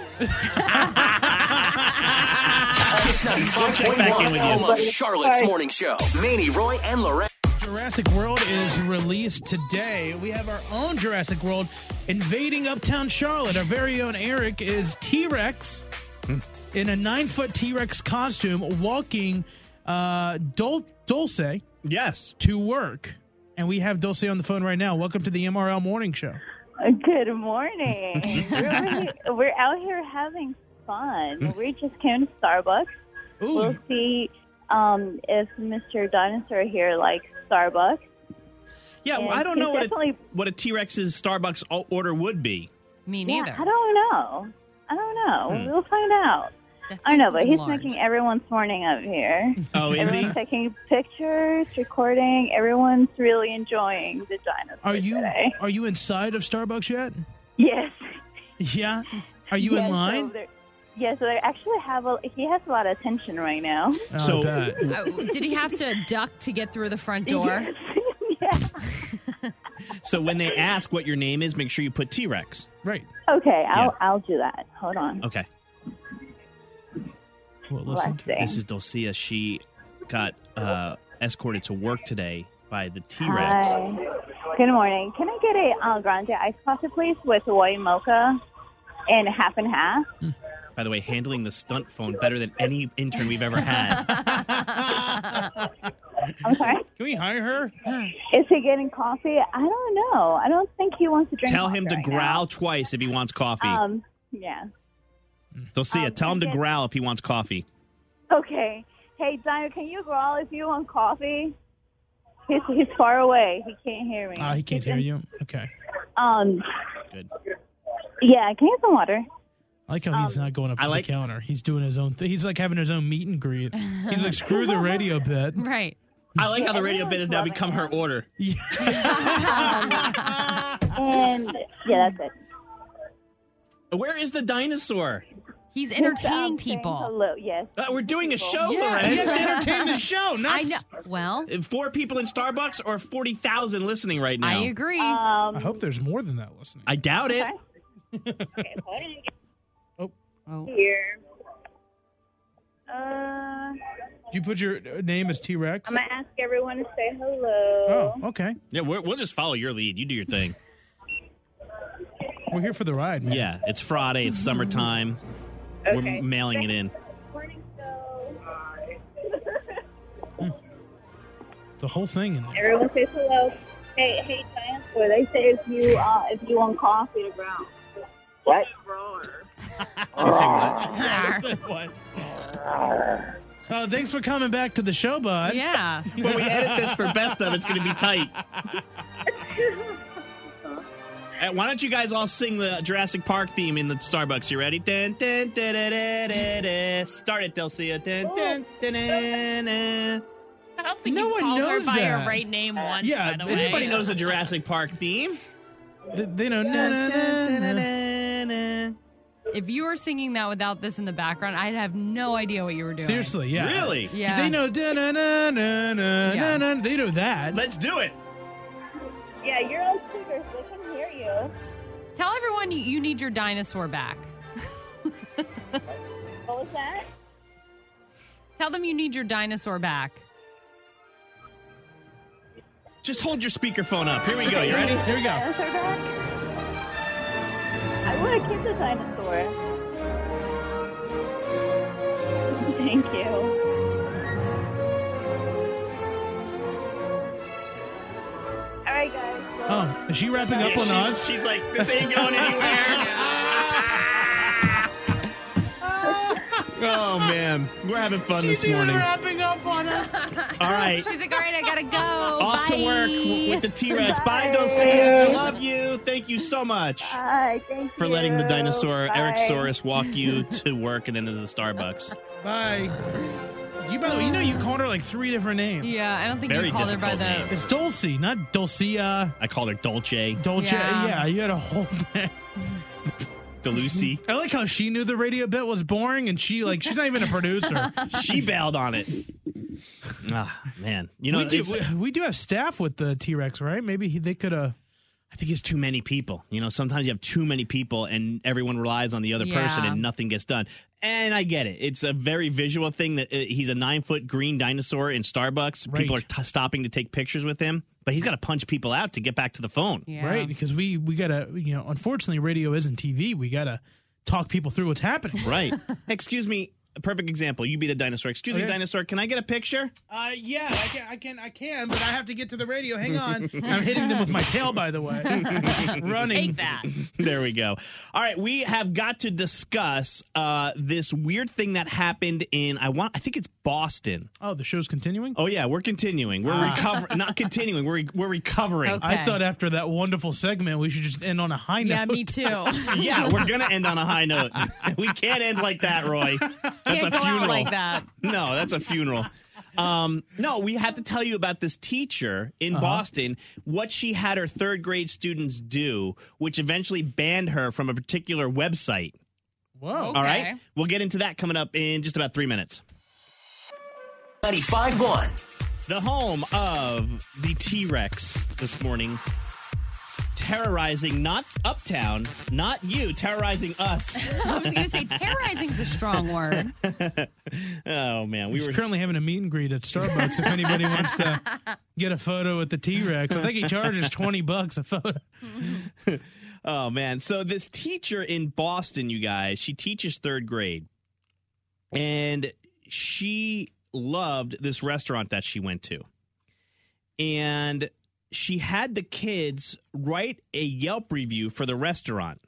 S1: ninety-five point one, home of Charlotte's Morning Show. Manny, Roy, and Lorraine.
S2: Jurassic World is released today. We have our own Jurassic World invading Uptown Charlotte. Our very own Eric is T-Rex hmm. in a nine-foot T-Rex costume walking uh, Dul- Dulce
S3: yes.
S2: to work. And we have Dulce on the phone right now. Welcome to the M R L Morning Show.
S17: Good morning. we're, really, we're out here having fun. We just came to Starbucks.
S2: Ooh.
S17: We'll see um, if Mister Dinosaur here likes Starbucks.
S3: Yeah, well,
S17: And
S3: I don't
S17: he's
S3: know what
S17: definitely-
S3: a, what a T-Rex's Starbucks o- order would be.
S4: Me
S17: Yeah,
S4: neither.
S17: I don't know. I don't know.
S3: Hmm.
S17: We'll find out. I know, but
S4: something
S17: he's
S4: large.
S17: making everyone's morning up here.
S3: Oh, is he?
S17: Everyone's taking pictures, recording. Everyone's really enjoying the dinosaur
S2: Are you
S17: today.
S2: are you inside of Starbucks yet?
S17: Yes.
S2: Yeah. Are you
S17: Yes,
S2: in
S17: so
S2: line?
S17: they're- Yeah, so they actually have a. He has a lot of attention right now.
S2: Oh,
S3: So-
S2: I bet.
S4: Uh, did he have to duck to get through the front door?
S17: Yes.
S3: So when they ask what your name is, make sure you put T-Rex.
S2: Right.
S17: Okay, I'll
S3: Yeah.
S17: I'll do that. Hold on.
S3: Okay.
S2: Well,
S17: Let's see.
S3: This is Dulcia. She got uh, escorted to work today by the T-Rex.
S17: Hi. Good morning. Can I get a uh, grande iced coffee, please, with white mocha and half and half?
S3: By the way, handling the stunt phone better than any intern we've ever had.
S17: I'm sorry.
S2: Can we hire her?
S17: Is he getting coffee? I don't know. I don't think he wants to drink.
S3: Tell
S17: coffee
S3: him to
S17: right
S3: growl twice if he wants coffee.
S17: now. Um. Yeah.
S3: Dulcia,
S17: um,
S3: tell him to
S17: can I get-
S3: growl if he wants coffee.
S17: Okay. Hey, Dino, can you growl if you want coffee? He's he's far away. He can't hear me.
S2: Ah, he can't
S17: He's
S2: hear
S17: in-
S2: you. Okay.
S17: Um.
S3: Good.
S17: Yeah. Can you have some water?
S2: I like how he's not going up to
S3: I like-
S2: the counter. He's doing his own thing. He's like having his own meet and greet. He's like, screw the radio bit.
S4: Right.
S3: I like how the radio bit has now become her order.
S17: And yeah, that's it.
S3: Where is the dinosaur?
S4: He's
S17: Just,
S4: entertaining
S17: um, saying
S4: people.
S17: Hello. Yes.
S3: Uh, we're doing a show,
S2: Yeah,
S3: Lorraine.
S2: he has to entertain the show. Not
S4: I know. Well,
S3: Four people in Starbucks or forty thousand listening right now?
S4: I agree.
S2: I
S17: Um.
S2: hope there's more than that listening.
S3: I doubt it.
S17: Okay, hold on.
S4: oh.
S17: Here. Uh.
S2: Did you put your name as T-Rex?
S17: I'm gonna ask everyone to say hello.
S2: Oh, okay.
S3: Yeah, we're, we'll just follow your lead. You do your thing.
S2: We're here for the ride, man.
S3: Yeah, it's Friday. It's summertime.
S17: Okay.
S3: We're mailing it in.
S17: Morning show.
S2: The whole thing in there.
S17: Everyone says hello. Hey, hey, Dinosaur. They say if you uh, if you want coffee to ground. What?
S2: What? Oh, thanks for coming back to the show, bud.
S4: Yeah.
S3: When we edit this for best of, it's going to be tight. Uh, why don't you guys all sing the Jurassic Park theme in the Starbucks? You ready? Dun, dun, dun, dun, dun, dun, dun. Start it, Dulcia. Dun, dun, dun, dun, dun.
S6: I don't think
S2: No
S6: you
S2: one
S6: called her
S2: knows
S6: by
S2: that.
S6: her right name once.
S2: Yeah,
S6: by the way.
S3: Everybody knows the Jurassic Park theme.
S2: They, they know.
S3: Dun,
S2: na,
S3: dun,
S2: na,
S3: dun,
S2: na.
S3: dun, dun.
S4: If you were singing that without this in the background, I'd have no idea what you were doing.
S2: Seriously, yeah.
S3: Really?
S4: Yeah.
S2: They know. Da, na, na, na, na,
S4: Yeah.
S2: na, na. They know that.
S3: Let's do it.
S17: Yeah, you're on speaker, so they can hear you.
S4: Tell everyone you, you need your dinosaur back.
S17: What was that?
S4: Tell them you need your dinosaur back.
S3: Just hold your speakerphone up. Here we go. You ready?
S2: Here we go.
S17: Dinosaur back? I want to keep the dinosaur. Thank you. All right, guys. Well,
S2: Oh, is she wrapping up
S3: Yeah,
S2: on
S3: she's,
S2: us?
S3: she's like, this ain't going anywhere. Oh, man. We're having fun
S2: She's
S3: this morning.
S2: even wrapping up on us.
S3: All right.
S4: She's like, all right, I gotta go.
S3: Off
S4: Bye.
S3: to work w- with the T-Rex. Bye,
S17: Bye.
S3: Dulcia. I love you. Thank you so much
S17: Bye. Thank
S3: for
S17: you.
S3: letting the dinosaur,
S17: Bye.
S3: Ericsaurus, walk you to work and then to the Starbucks.
S2: Bye. You, by the way, you know you called her like three different names.
S4: Yeah, I don't think
S3: Very
S4: you called her by
S3: difficult
S4: the.
S3: name.
S2: It's Dulcie, not Dulcia.
S3: I called her Dolce,
S2: Dolce.
S4: Yeah.
S2: Yeah, you had a whole thing.
S3: DeLucy.
S2: I like how she knew the radio bit was boring, and she like she's not even a producer.
S3: She bailed on it. Ah, man. You know,
S2: we, do,
S3: it's-
S2: we, we do have staff with the T-Rex, right? Maybe he, they could have.
S3: I think it's too many people. You know, sometimes you have too many people and everyone relies on the other
S4: Yeah.
S3: person and nothing gets done. And I get it. It's a very visual thing that uh, he's a nine-foot green dinosaur in Starbucks.
S2: Right.
S3: People are t- stopping to take pictures with him, but he's got to punch people out to get back to the phone.
S2: Right, because we, we got to, you know, unfortunately, radio isn't T V. We got to talk people through what's happening.
S3: Right. Excuse me. A perfect example. You be the dinosaur. Excuse me,
S2: Okay.
S3: dinosaur. Can I get a picture?
S2: Uh, yeah, I can, I can, I can, but I have to get to the radio. Hang on. I'm hitting them with my tail, by the way. Running.
S4: Take that.
S3: There we go. All right, we have got to discuss uh, this weird thing that happened in I want I think it's Boston.
S2: Oh, the show's continuing?
S3: Oh yeah, we're continuing. We're
S2: Ah.
S3: recovering, not continuing. We're we're recovering.
S2: I thought after that wonderful segment, we should just end on a high note.
S4: Yeah, me too.
S3: Yeah, we're gonna end on a high note. We can't end like that, Roy. That's
S4: Can't
S3: a
S4: go out
S3: funeral.
S4: like that.
S3: No, that's a funeral. Um, no, we had to tell you about this teacher in
S2: Uh-huh.
S3: Boston, what she had her third grade students do, which eventually banned her from a particular website.
S2: Whoa.
S3: All right? We'll get into that coming up in just about three minutes.
S1: ninety-five point one.
S3: The home of the T-Rex this morning, terrorizing not Uptown, not you, terrorizing us.
S4: I was going to say terrorizing is a strong word.
S3: Oh, man. We
S2: He's
S3: were
S2: currently having a meet and greet at Starbucks if anybody wants to get a photo with the T-Rex. I think he charges twenty bucks a photo.
S3: Oh, man. So this teacher in Boston, you guys, she teaches third grade. And she loved this restaurant that she went to. And she had the kids write a Yelp review for the restaurant.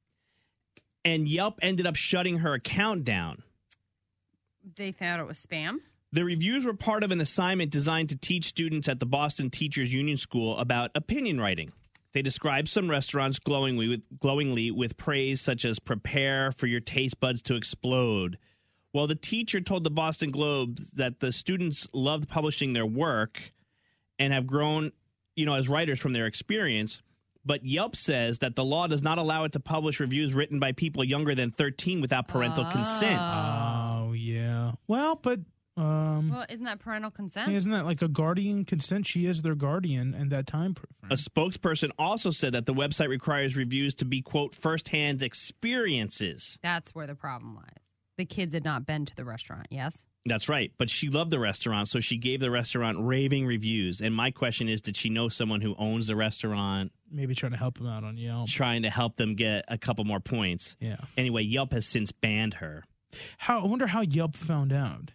S3: And Yelp ended up shutting her account down.
S4: They thought it was spam.
S3: The reviews were part of an assignment designed to teach students at the Boston Teachers Union School about opinion writing. They described some restaurants glowingly with, glowingly with praise such as prepare for your taste buds to explode. Well, the teacher told the Boston Globe that the students loved publishing their work and have grown, you know, as writers from their experience. But Yelp says that the law does not allow it to publish reviews written by people younger than thirteen without parental consent.
S2: Oh, yeah. Well, but um,
S4: Well, isn't that parental consent?
S2: isn't that like a guardian consent? She is their guardian and that time frame.
S3: A spokesperson also said that the website requires reviews to be, quote, firsthand experiences.
S4: That's where the problem lies. The kids had not been to the restaurant, yes?
S3: That's right. But she loved the restaurant, so she gave the restaurant raving reviews. And my question is, did she know someone who owns the restaurant?
S2: Maybe trying to help him out on Yelp.
S3: Trying to help them get a couple more points.
S2: Yeah.
S3: Anyway, Yelp has since banned her.
S2: How I wonder how Yelp found out.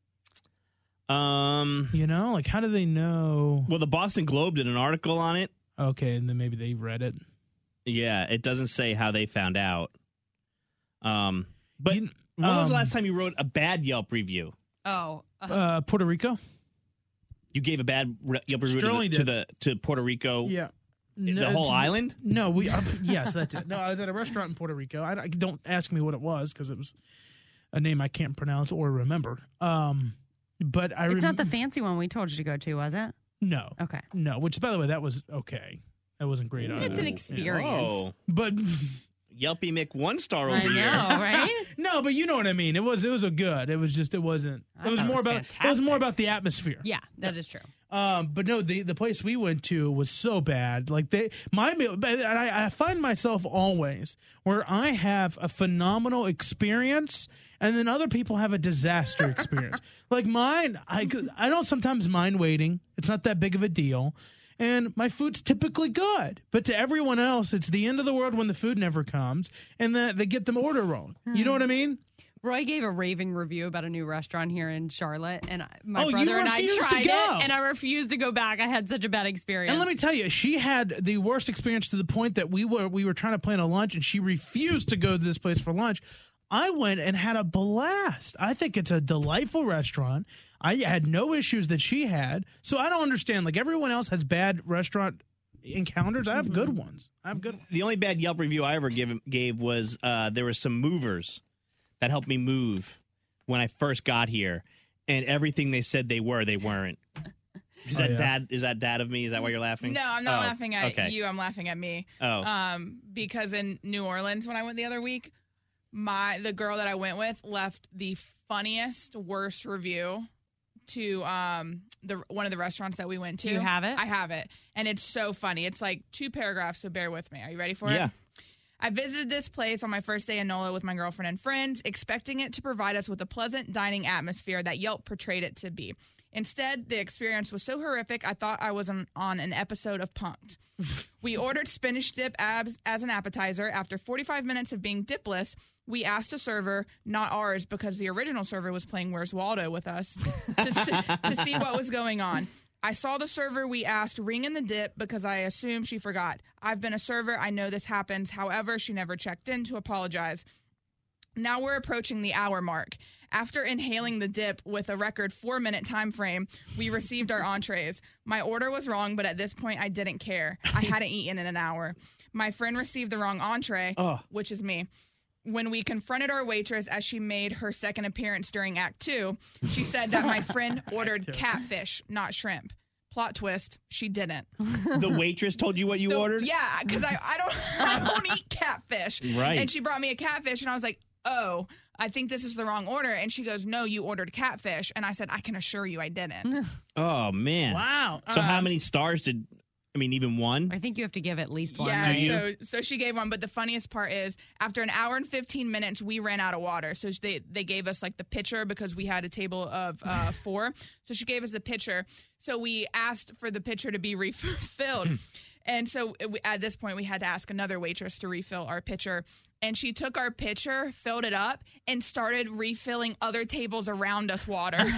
S3: Um,
S2: You know, like how do they know?
S3: Well, the Boston Globe did an article on it.
S2: Okay, and then maybe they read it.
S3: Yeah, it doesn't say how they found out. Um, but
S2: You-
S3: when was the
S2: um,
S3: last time you wrote a bad Yelp review?
S4: Oh. Uh,
S2: Uh, Puerto Rico.
S3: You gave a bad re- Yelp review to the,
S2: Sterling
S3: to
S2: did.
S3: the to Puerto Rico.
S2: Yeah.
S3: The
S2: No,
S3: whole
S2: it's-
S3: island?
S2: No, we. Uh, yes, that's it. No, I was at a restaurant in Puerto Rico. I, I- don't ask me what it was because it was a name I can't pronounce or remember. Um, but I.
S4: it's
S2: rem-
S4: not the fancy one we told you to go to, was it?
S2: No.
S4: Okay.
S2: No. Which, by the way, that was okay. That wasn't great.
S4: It's
S2: either.
S4: an experience.
S3: Oh,
S2: But
S3: Yelpy Mick one star over
S4: I
S3: here.
S4: know, right?
S2: no, but you know what I mean. It was. It was a good. It was just. It wasn't.
S4: I
S2: It was
S4: thought it
S2: more
S4: was
S2: about. It was
S4: fantastic.
S2: more about the atmosphere.
S4: Yeah, that is true.
S2: Um, but no, the the place we went to was so bad. Like they, my meal, and I, I find myself always where I have a phenomenal experience, and then other people have a disaster experience. Like mine, I I don't sometimes mind waiting. It's not that big of a deal, and my food's typically good. But to everyone else, it's the end of the world when the food never comes, and that they get the order wrong. You know what I mean?
S4: Roy gave a raving review about a new restaurant here in Charlotte, and I- my
S2: Oh, you
S4: brother and I
S2: refused to
S4: tried
S2: go.
S4: it, and I refused to go back. I had such a bad experience.
S2: And let me tell you, she had the worst experience to the point that we were we were trying to plan a lunch, and she refused to go to this place for lunch. I went and had a blast. I think it's a delightful restaurant. I had no issues that she had, so I don't understand. Like everyone else has bad restaurant encounters. I have
S4: Mm-hmm.
S2: good ones. I have good.
S3: The only bad Yelp review I ever give, gave was uh, there were some movers that helped me move when I first got here, and everything they said they were, they weren't. Is
S2: Oh,
S3: that
S2: yeah.
S3: dad? Is that dad of me? Is that why you're laughing?
S6: No, I'm not
S3: Oh,
S6: laughing at
S3: okay.
S6: you. I'm laughing at me.
S3: Oh.
S6: Um, because in New Orleans when I went the other week, my the girl that I went with left the funniest, worst review to um the one of the restaurants that we went to.
S4: Do you have it?
S6: I have it, and it's so funny. It's like two paragraphs, so bear with me. Are you ready for it?
S3: Yeah.
S6: I visited this place on my first day in NOLA with my girlfriend and friends, expecting it to provide us with a pleasant dining atmosphere that Yelp portrayed it to be. Instead, the experience was so horrific, I thought I was on, on an episode of Punk'd. We ordered spinach dip abs as an appetizer. After forty-five minutes of being dipless, we asked a server, not ours because the original server was playing Where's Waldo with us, to, st- to see what was going on. I saw the server we asked ring in the dip because I assumed she forgot. I've been a server. I know this happens. However, she never checked in to apologize. Now we're approaching the hour mark. After inhaling the dip with a record four-minute time frame, we received our entrees. My order was wrong, but at this point, I didn't care. I hadn't eaten in an hour. My friend received the wrong entree,
S3: oh.
S6: which is me. When we confronted our waitress as she made her second appearance during Act Two, she said that my friend ordered catfish, not shrimp. Plot twist, she didn't.
S3: The waitress told you what you
S6: So,
S3: ordered?
S6: Yeah, because I, I don't I don't eat catfish.
S3: Right.
S6: And she brought me a catfish, and I was like, oh, I think this is the wrong order. And she goes, no, you ordered catfish. And I said, I can assure you I didn't.
S3: Oh, man.
S2: Wow.
S3: So
S6: Um,
S3: how many stars did, I mean, even one?
S4: I think you have to give at least one.
S6: Yeah,
S3: Do you?
S6: so so she gave one, but the funniest part is after an hour and fifteen minutes, we ran out of water. So they they gave us like the pitcher because we had a table of uh, four. So she gave us the pitcher. So we asked for the pitcher to be refilled. And so it, at this point, we had to ask another waitress to refill our pitcher. And she took our pitcher, filled it up, and started refilling other tables around us water.
S3: Oh,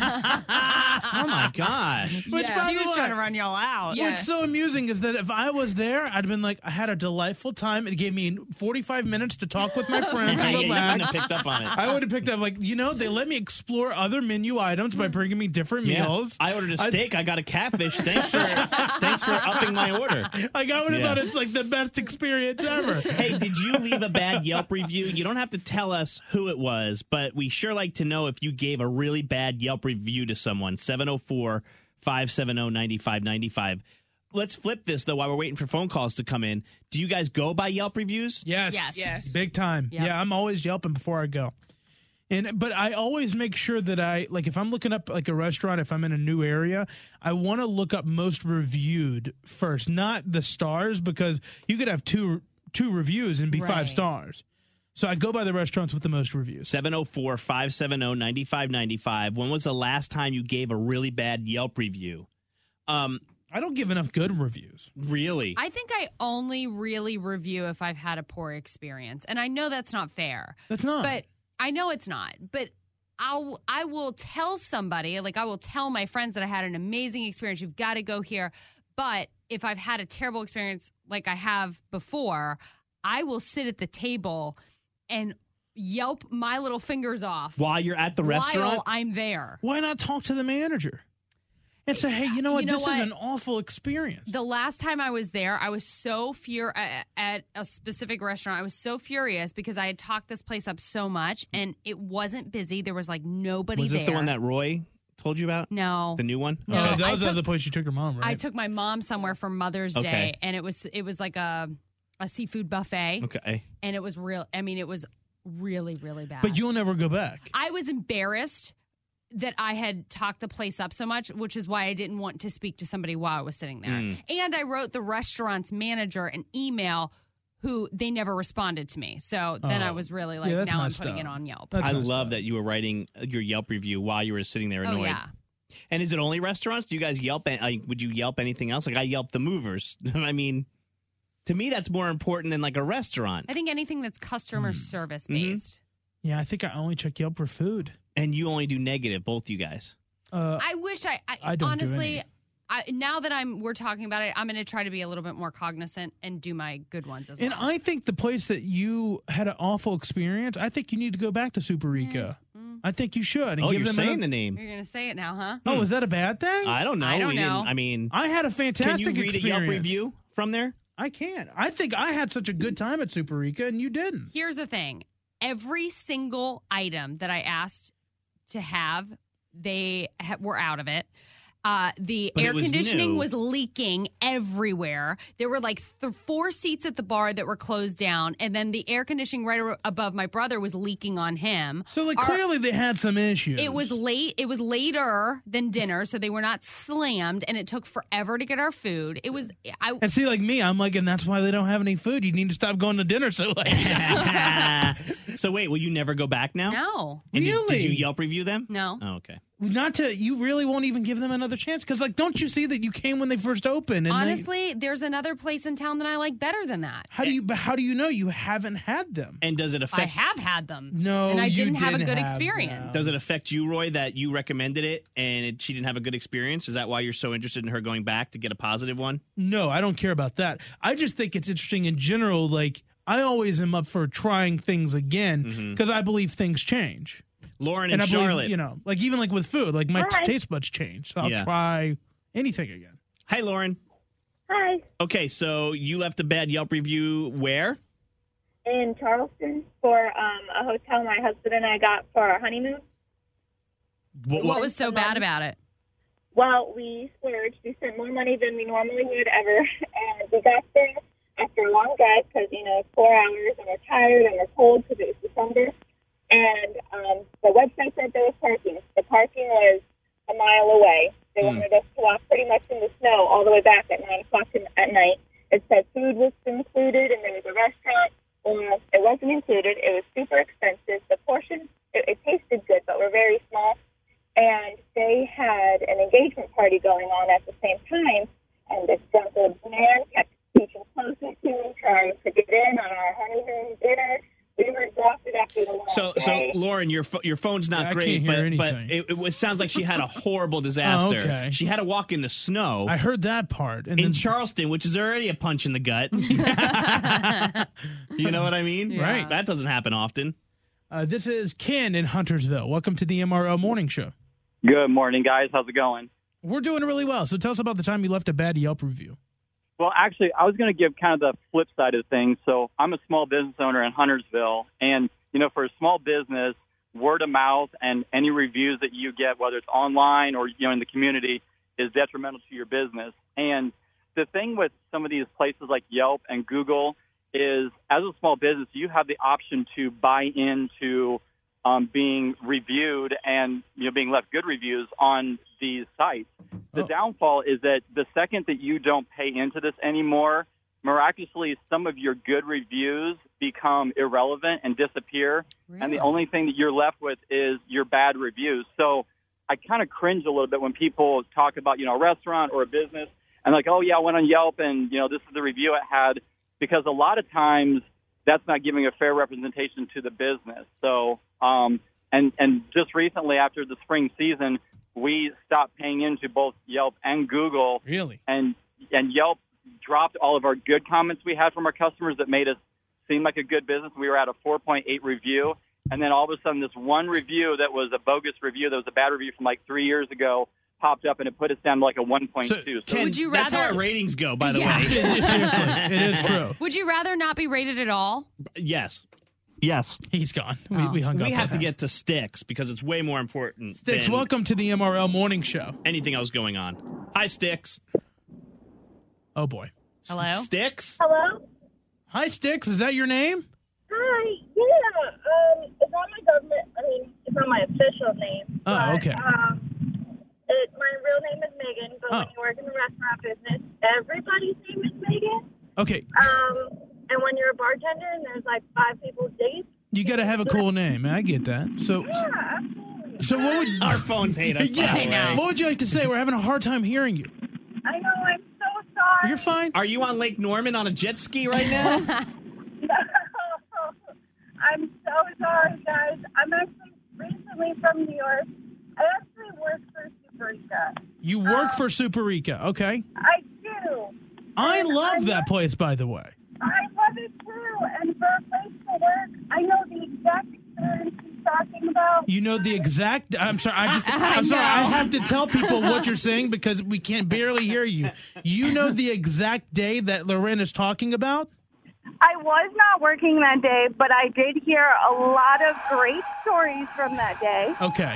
S3: my gosh.
S2: Which,
S6: Yeah.
S2: by
S4: She
S2: the
S4: was
S2: way,
S4: trying to run y'all out.
S6: Yeah.
S2: What's so amusing is that if I was there, I'd have been like, I had a delightful time. It gave me forty-five minutes to talk with my friends
S3: Yeah,
S2: and
S3: yeah, you
S2: relax.
S3: wouldn't have picked up on it.
S2: I would have picked up, like, you know, they let me explore other menu items by bringing me different
S3: Yeah.
S2: meals.
S3: I ordered a
S2: I-
S3: steak. I got a catfish. Thanks for thanks for upping my order.
S2: Like, I would have
S3: Yeah.
S2: thought it's like the best experience ever.
S3: Hey, did you leave a bad Yelp review? You don't have to tell us who it was, but we sure like to know if you gave a really bad Yelp review to someone. seven oh four, five seven oh, nine five nine five. Let's flip this, though, while we're waiting for phone calls to come in. Do you guys go by Yelp reviews?
S2: Yes.
S4: Yes.
S6: Yes.
S2: Big time.
S4: Yep.
S2: Yeah, I'm always Yelping before I go. And but I always make sure that I like if I'm looking up like a restaurant, if I'm in a new area, I want to look up most reviewed first, not the stars, because you could have two two reviews and be
S4: Right.
S2: five stars. So I go by the restaurants with the most reviews.
S3: seven oh four, five seven oh, nine five nine five. When was the last time you gave a really bad Yelp review? Um,
S2: I don't give enough good reviews.
S3: Really?
S4: I think I only really review if I've had a poor experience. And I know that's not fair.
S2: That's not.
S4: But I know it's not. But I'll I will tell somebody, like I will tell my friends that I had an amazing experience. You've got to go here. But if I've had a terrible experience like I have before, I will sit at the table and Yelp my little fingers off
S3: While you're at the
S4: while
S3: restaurant?
S4: I'm there.
S2: Why not talk to the manager and say, hey, you know what?
S4: You know
S2: this
S4: what?
S2: is an awful experience.
S4: The last time I was there, I was so furious at a specific restaurant. I was so furious because I had talked this place up so much and it wasn't busy. There was like nobody
S3: Was this
S4: there.
S3: the one that Roy told you about?
S4: No.
S3: The new one?
S4: No.
S2: Oh, that
S4: I
S2: was
S4: took-
S2: the place you took your mom, right?
S4: I took my mom somewhere for Mother's
S3: Okay.
S4: Day, and it was it was like a a seafood buffet,
S3: Okay.
S4: and it was real. I mean, it was really really bad.
S2: but you'll never go back.
S4: I was embarrassed that I had talked the place up so much, which is why I didn't want to speak to somebody while I was sitting there.
S3: Mm.
S4: And I wrote the restaurant's manager an email. Who they never responded to me. So then
S3: Oh.
S4: I was really like,
S3: Yeah, that's
S4: now I'm
S3: messed
S4: putting
S3: up.
S4: it on Yelp.
S3: I love that you were writing your Yelp review while you were sitting there
S4: Oh,
S3: annoyed.
S4: yeah.
S3: And is it only restaurants? Do you guys Yelp? Like, would you Yelp anything else? Like I Yelp the movers. I mean, to me, that's more important than like a restaurant.
S4: I think anything that's customer service based.
S2: Yeah, I think I only check Yelp for food.
S3: And you only do negative, both you guys.
S2: Uh,
S4: I wish I, I,
S2: I don't do
S4: honestly.
S2: any.
S4: I, now that I'm we're talking about it, I'm going to try to be a little bit more cognizant and do my good ones as well.
S2: And I think the place that you had an awful experience, I think you need to go back to Super Rica. I think you should. And
S3: Oh,
S2: give
S3: you're
S2: them
S3: saying
S2: another-
S3: the name.
S4: You're going to say it now, huh?
S2: Oh, is that a bad thing?
S3: I don't know.
S4: I don't
S3: We
S4: know.
S3: didn't- I mean,
S2: I had a fantastic
S3: can you read
S2: experience.
S3: a Yelp review from there?
S2: I can. I think I had such a good time at Super Rica, and you didn't.
S4: Here's the thing. Every single item that I asked to have, they ha- were out of it. Uh, the
S3: But
S4: air
S3: it was
S4: conditioning
S3: new.
S4: was leaking everywhere. There were like th- four seats at the bar that were closed down, and then the air conditioning right a- above my brother was leaking on him.
S2: So like
S4: Our-
S2: clearly they had some issues.
S4: It was late. It was later than dinner, so they were not slammed, and it took forever to get our food. It was. I
S2: And see, like me, I'm like, and that's why they don't have any food. You need to stop going to dinner so late.
S3: So wait, will you never go back now?
S4: no,
S3: And did, did
S2: Really?
S3: you Yelp review them?
S4: no.
S3: Oh, okay.
S2: Not to, you really won't even give them another chance because, like, don't you see that you came when they first opened? And they-
S4: Honestly, there's another place in town that I like better than that.
S2: how do you? But how do you know you haven't had them?
S3: And does it
S4: I
S3: affect?
S4: have had them.
S2: No,
S4: and I
S2: you
S4: didn't have a
S2: didn't
S4: good
S2: have
S4: experience.
S2: them.
S3: Does it affect you, Roy, that you recommended it and it, she didn't have a good experience? Is that why you're so interested in her going back to get a positive one?
S2: No, I don't care about that. I just think it's interesting in general. Like, I always am up for trying things again because I believe things change.
S3: Lauren
S2: And
S3: and
S2: I believe,
S3: Charlotte.
S2: you know, like even like with food, like my
S13: Hi.
S2: taste buds change. So I'll
S3: Yeah.
S2: try anything again.
S3: Hi, Lauren.
S13: Hi.
S3: Okay, so you left a bad Yelp review where?
S13: In Charleston for um, a hotel my husband and I got for our honeymoon.
S3: What,
S4: What was so bad about it?
S13: Well, we splurged. We spent more money than we normally would ever. And we got there after a long drive because, you know, it's four hours and we're tired and we're cold because it was December. And um, the website said there was parking. The parking was a mile away. They
S3: Hmm.
S13: wanted us to walk pretty much in the snow all the way back at nine o'clock in, at night. It said food was included and there was a restaurant. Well, it wasn't included. It was super expensive. The portions, it, it tasted good, but were very small. And they had an engagement party going on at the same time. And this drunk old man kept reaching closer to him, trying to get in on our honeymoon dinner. We were exhausted after the long
S3: So, so
S13: day.
S3: Lauren, your pho- your phone's not
S2: Yeah, I
S3: great,
S2: can't hear
S3: but but
S2: anything.
S3: it, it was- sounds like she had a horrible disaster.
S2: okay.
S3: She had to walk in the snow
S2: I heard that part. And
S3: in
S2: then,
S3: Charleston, which is already a punch in the gut. You know what I mean?
S4: Yeah.
S3: Right. That doesn't happen often.
S2: uh, this is Ken in Huntersville. Welcome to the M R O Morning Show.
S9: Good morning, guys. How's it going?
S2: We're doing really well. So tell us about the time you left a bad Yelp review.
S9: Well, actually, I was going to give kind of the flip side of things. So I'm a small business owner in Huntersville, and, you know, for a small business, word of mouth and any reviews that you get, whether it's online or, you know, in the community, is detrimental to your business. And the thing with some of these places like Yelp and Google is, as a small business, you have the option to buy into um, being reviewed and, you know, being left good reviews on these sites. The
S2: Oh.
S9: downfall is that the second that you don't pay into this anymore, miraculously, some of your good reviews become irrelevant and disappear. And the
S4: Really?
S9: only thing that you're left with is your bad reviews. So I kind of cringe a little bit when people talk about, you know, a restaurant or a business and like, oh, yeah, I went on Yelp and, you know, this is the review it had, because a lot of times that's not giving a fair representation to the business. So, um, and, and just recently after the spring season, we stopped paying into both Yelp and Google.
S2: Really?
S9: And, and Yelp dropped all of our good comments we had from our customers that made us seem like a good business. We were at a four point eight review. And then all of a sudden, this one review that was a bogus review, that was a bad review from like three years ago, popped up, and it put us down to like a one point two. So,
S3: Ken,
S4: Would you
S3: that's how
S4: rather-
S3: our ratings go, by the
S4: Yeah.
S3: way.
S2: Seriously, it is true.
S4: Would you rather not be rated at all?
S3: Yes. Yes.
S2: He's gone. We,
S4: Oh.
S2: we hung up.
S3: We have
S2: on
S3: to
S2: him.
S3: get to Sticks because it's way more important
S2: Sticks,
S3: than
S2: welcome to the M R L Morning Show.
S3: anything else going on. Hi, Sticks.
S2: Oh, boy.
S4: Hello?
S3: Sticks?
S13: Hello?
S2: Hi, Sticks. Is that your name?
S13: Hi. Yeah. Um, it's not my government. I mean, it's not my official name.
S2: Oh,
S13: but,
S2: okay.
S13: Um, it, my real name is Megan, but
S2: Oh.
S13: when you work in the restaurant business, everybody's name is Megan.
S2: Okay.
S13: Um, and when you're a bartender and there's like five people's dates,
S2: You got to have a cool name. I get that. So,
S13: yeah, absolutely.
S2: so what would
S3: Our phones hate us. by
S2: yeah,
S3: the way.
S2: what would you like to say? We're having a hard time hearing you.
S13: I know. I'm so sorry.
S2: You're fine.
S3: Are you on Lake Norman on a jet ski right now?
S13: No. I'm so sorry, guys. I'm actually recently from New York. I actually work for Superica.
S2: You work for Superica. Okay.
S13: I do.
S2: I
S13: And
S2: love
S13: I'm-
S2: that place, by the way.
S13: I love it too. And for a place to work, I know the exact experience he's talking about.
S2: You know the exact. I'm sorry. I just.
S4: I
S2: I'm sorry.
S4: know.
S2: I have to tell people what you're saying because we can't barely hear you. You know the exact day that Loren is talking about.
S17: I was not working that day, but I did hear a lot of great stories from that day.
S2: Okay.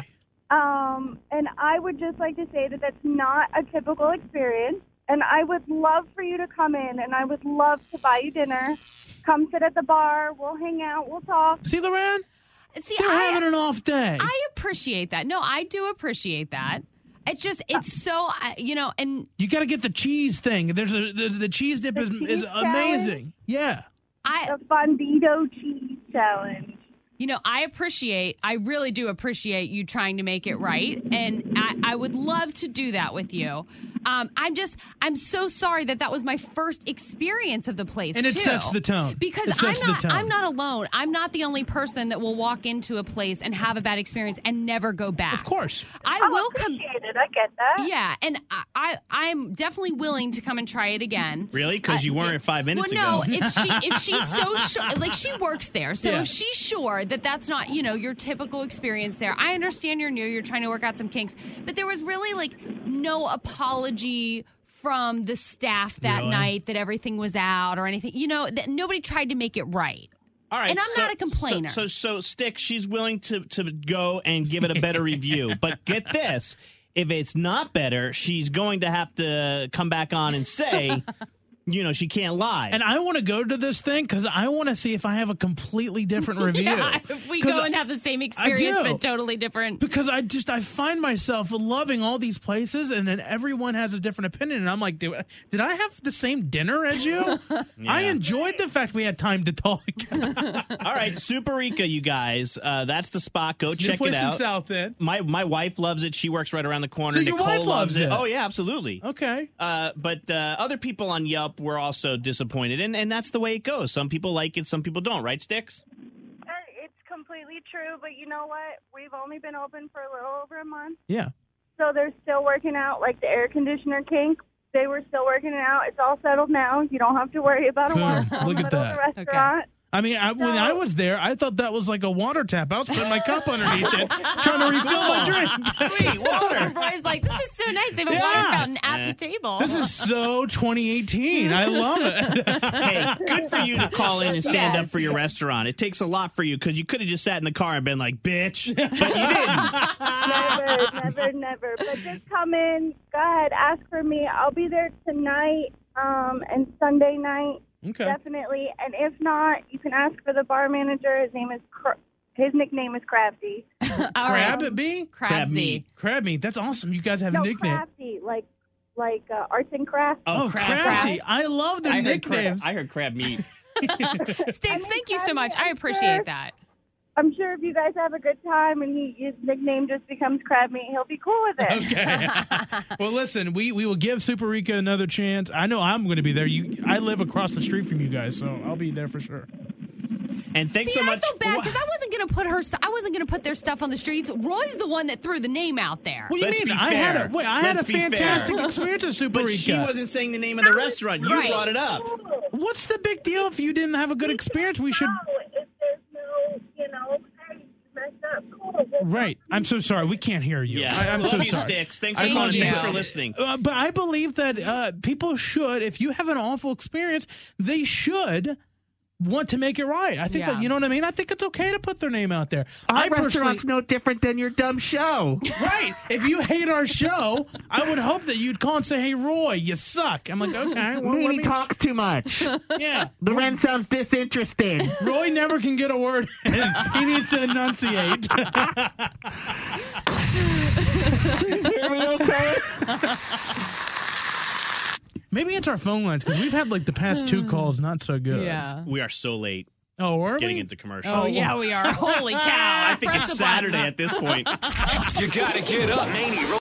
S17: Um, and I would just like to say that that's not a typical experience. And I would love for you to come in, and I would love to buy you dinner. Come sit at the bar. We'll hang out. We'll talk.
S2: See, Loren?
S4: See,
S2: They're
S4: I,
S2: having an off day.
S4: I appreciate that. No, I do appreciate that. It's just, it's so, uh, you know, and
S2: You got to get the cheese thing. There's a the, the cheese dip is
S17: cheese
S2: is
S17: challenge?
S2: amazing. Yeah.
S4: I
S17: The Fondito Cheese Challenge.
S4: You know, I appreciate, I really do appreciate you trying to make it right. And I, I would love to do that with you. Um, I'm just, I'm so sorry that that was my first experience of the place,
S2: And it
S4: too.
S2: sets the tone.
S4: Because
S2: It
S4: I'm
S2: sets the
S4: not,
S2: tone.
S4: I'm not alone. I'm not the only person that will walk into a place and have a bad experience and never go back.
S2: Of course.
S4: I
S17: Oh,
S4: will come.
S17: appreciate it. I get that.
S4: Yeah, and I, I, I'm definitely willing to come and try it again.
S3: Really? Because
S4: Uh,
S3: you weren't five minutes
S4: well,
S3: ago.
S4: no, if she if she's so sure, like she works there, so
S3: Yeah.
S4: if she's sure that that's not you know your typical experience there, I understand you're new, you're trying to work out some kinks, but there was really like no apology from the staff that
S3: Really?
S4: night that everything was out or anything. You know, that nobody tried to make it right.
S3: All right,
S4: and I'm
S3: so-
S4: not a complainer.
S3: So, so, so Stick, she's willing to, to go and give it a better review. But get this, if it's not better, she's going to have to come back on and say, you know, she can't lie.
S2: And I want to go to this thing because I want to see if I have a completely different review.
S4: Yeah, if we
S2: 'Cause
S4: go and have the same
S2: I
S4: experience
S2: do.
S4: but totally different.
S2: Because I just I find myself loving all these places, and then everyone has a different opinion, and I'm like, did, did I have the same dinner as you? I enjoyed the fact we had time to talk.
S3: All right, Superica, you guys. Uh, that's the spot. Go
S2: It's a new
S3: check it
S2: place in
S3: out.
S2: South End.
S3: My my wife loves it. She works right around the corner.
S2: So your
S3: Nicole
S2: wife loves it?
S3: Oh yeah, absolutely.
S2: Okay.
S3: Uh, but uh, other people on Yelp were also disappointed, and and that's the way it goes. Some people like it, some people don't. Right, Sticks?
S17: Uh, It's completely true, but you know what? We've only been open for a little over a month.
S2: Yeah.
S17: So they're still working out, like the air conditioner kink. They were still working it out. It's all settled now. You don't have to worry about a
S2: Cool.
S17: wash in the
S2: Look at
S17: middle of
S2: that.
S17: the restaurant.
S2: I mean, I, when I was there, I thought that was like a water tap. I was putting my cup underneath it, trying to refill my drink.
S3: Sweet water.
S4: Roy's like, this is so nice. They have a
S2: Yeah.
S4: water fountain at
S3: Eh.
S4: the table.
S2: This is so twenty eighteen. I love it.
S3: Hey, good for you to call in and stand
S4: Yes.
S3: up for your restaurant. It takes a lot for you because you could have just sat in the car and been like, bitch, but you didn't.
S17: Never, never, never. But just come in. Go ahead. Ask for me. I'll be there tonight um, and Sunday night.
S2: Okay.
S17: Definitely. And if not, you can ask for the bar manager. His name is Cr- his nickname is Crabsy.
S4: All right.
S2: Crab it be?
S3: Crab
S4: Crabsy.
S3: meat.
S2: Crab meat. That's awesome. You guys have
S17: No,
S2: a nickname.
S17: Crafty, like like uh, arts and crafts.
S2: Oh,
S3: crab.
S2: crafty. I love their
S3: I heard, crab,
S2: nicknames.
S3: I heard crab meat.
S4: Sticks, thank you so much. I appreciate that.
S17: I'm sure if you guys have a good time and he, his nickname just becomes Crab Meat, he'll be cool with it.
S2: Okay. Well, listen, we, we will give Superica another chance. I know I'm going to be there. You, I live across the street from you guys, so I'll be there for sure.
S3: And thanks
S4: See,
S3: so
S4: I
S3: much.
S4: feel bad because I wasn't going to put her. St- I wasn't going to put their stuff on the streets. Roy's the one that threw the name out there.
S2: What do you
S3: Let's
S2: mean?
S3: be
S2: I had
S3: fair.
S2: a, wait, I had
S3: Let's
S2: a
S3: be fair.
S2: fantastic experience at Superica.
S3: But she wasn't saying the name of the restaurant. You
S4: Right.
S3: brought it up.
S2: What's the big deal if you didn't have a good experience? We should.
S17: No, if there's no, you know, hey, you messed up, cool.
S2: Right. I'm so sorry. We can't hear you.
S3: Yeah.
S2: I, I'm
S3: Love
S2: so
S3: you,
S2: sorry.
S3: Sticks. Thanks
S2: I
S3: for calling.
S4: you.
S3: Thanks for listening.
S2: Uh, but I believe that uh, people should, if you have an awful experience, they should want to make it right. I think
S4: Yeah.
S2: that, you know what I mean? I think it's okay to put their name out there.
S11: Our
S2: I
S11: restaurant's
S2: personally,
S11: no different than your dumb show.
S2: right. If you hate our show, I would hope that you'd call and say, "Hey, Roy, you suck." I'm like, okay. Well, let
S11: he
S2: me-
S11: talks too much.
S2: yeah.
S11: Loren sounds disinterested.
S2: Roy never can get a word in. He needs to enunciate.
S11: Hear me okay?
S2: Maybe it's our phone lines because we've had like the past two calls not so good.
S4: Yeah.
S3: We are so late
S2: Oh, were
S3: getting
S2: we?
S3: into commercial.
S4: Oh, yeah, we are. Holy cow.
S3: I think
S4: Press
S3: it's
S4: the button.
S3: Saturday at this point.
S1: You gotta get up, Manny.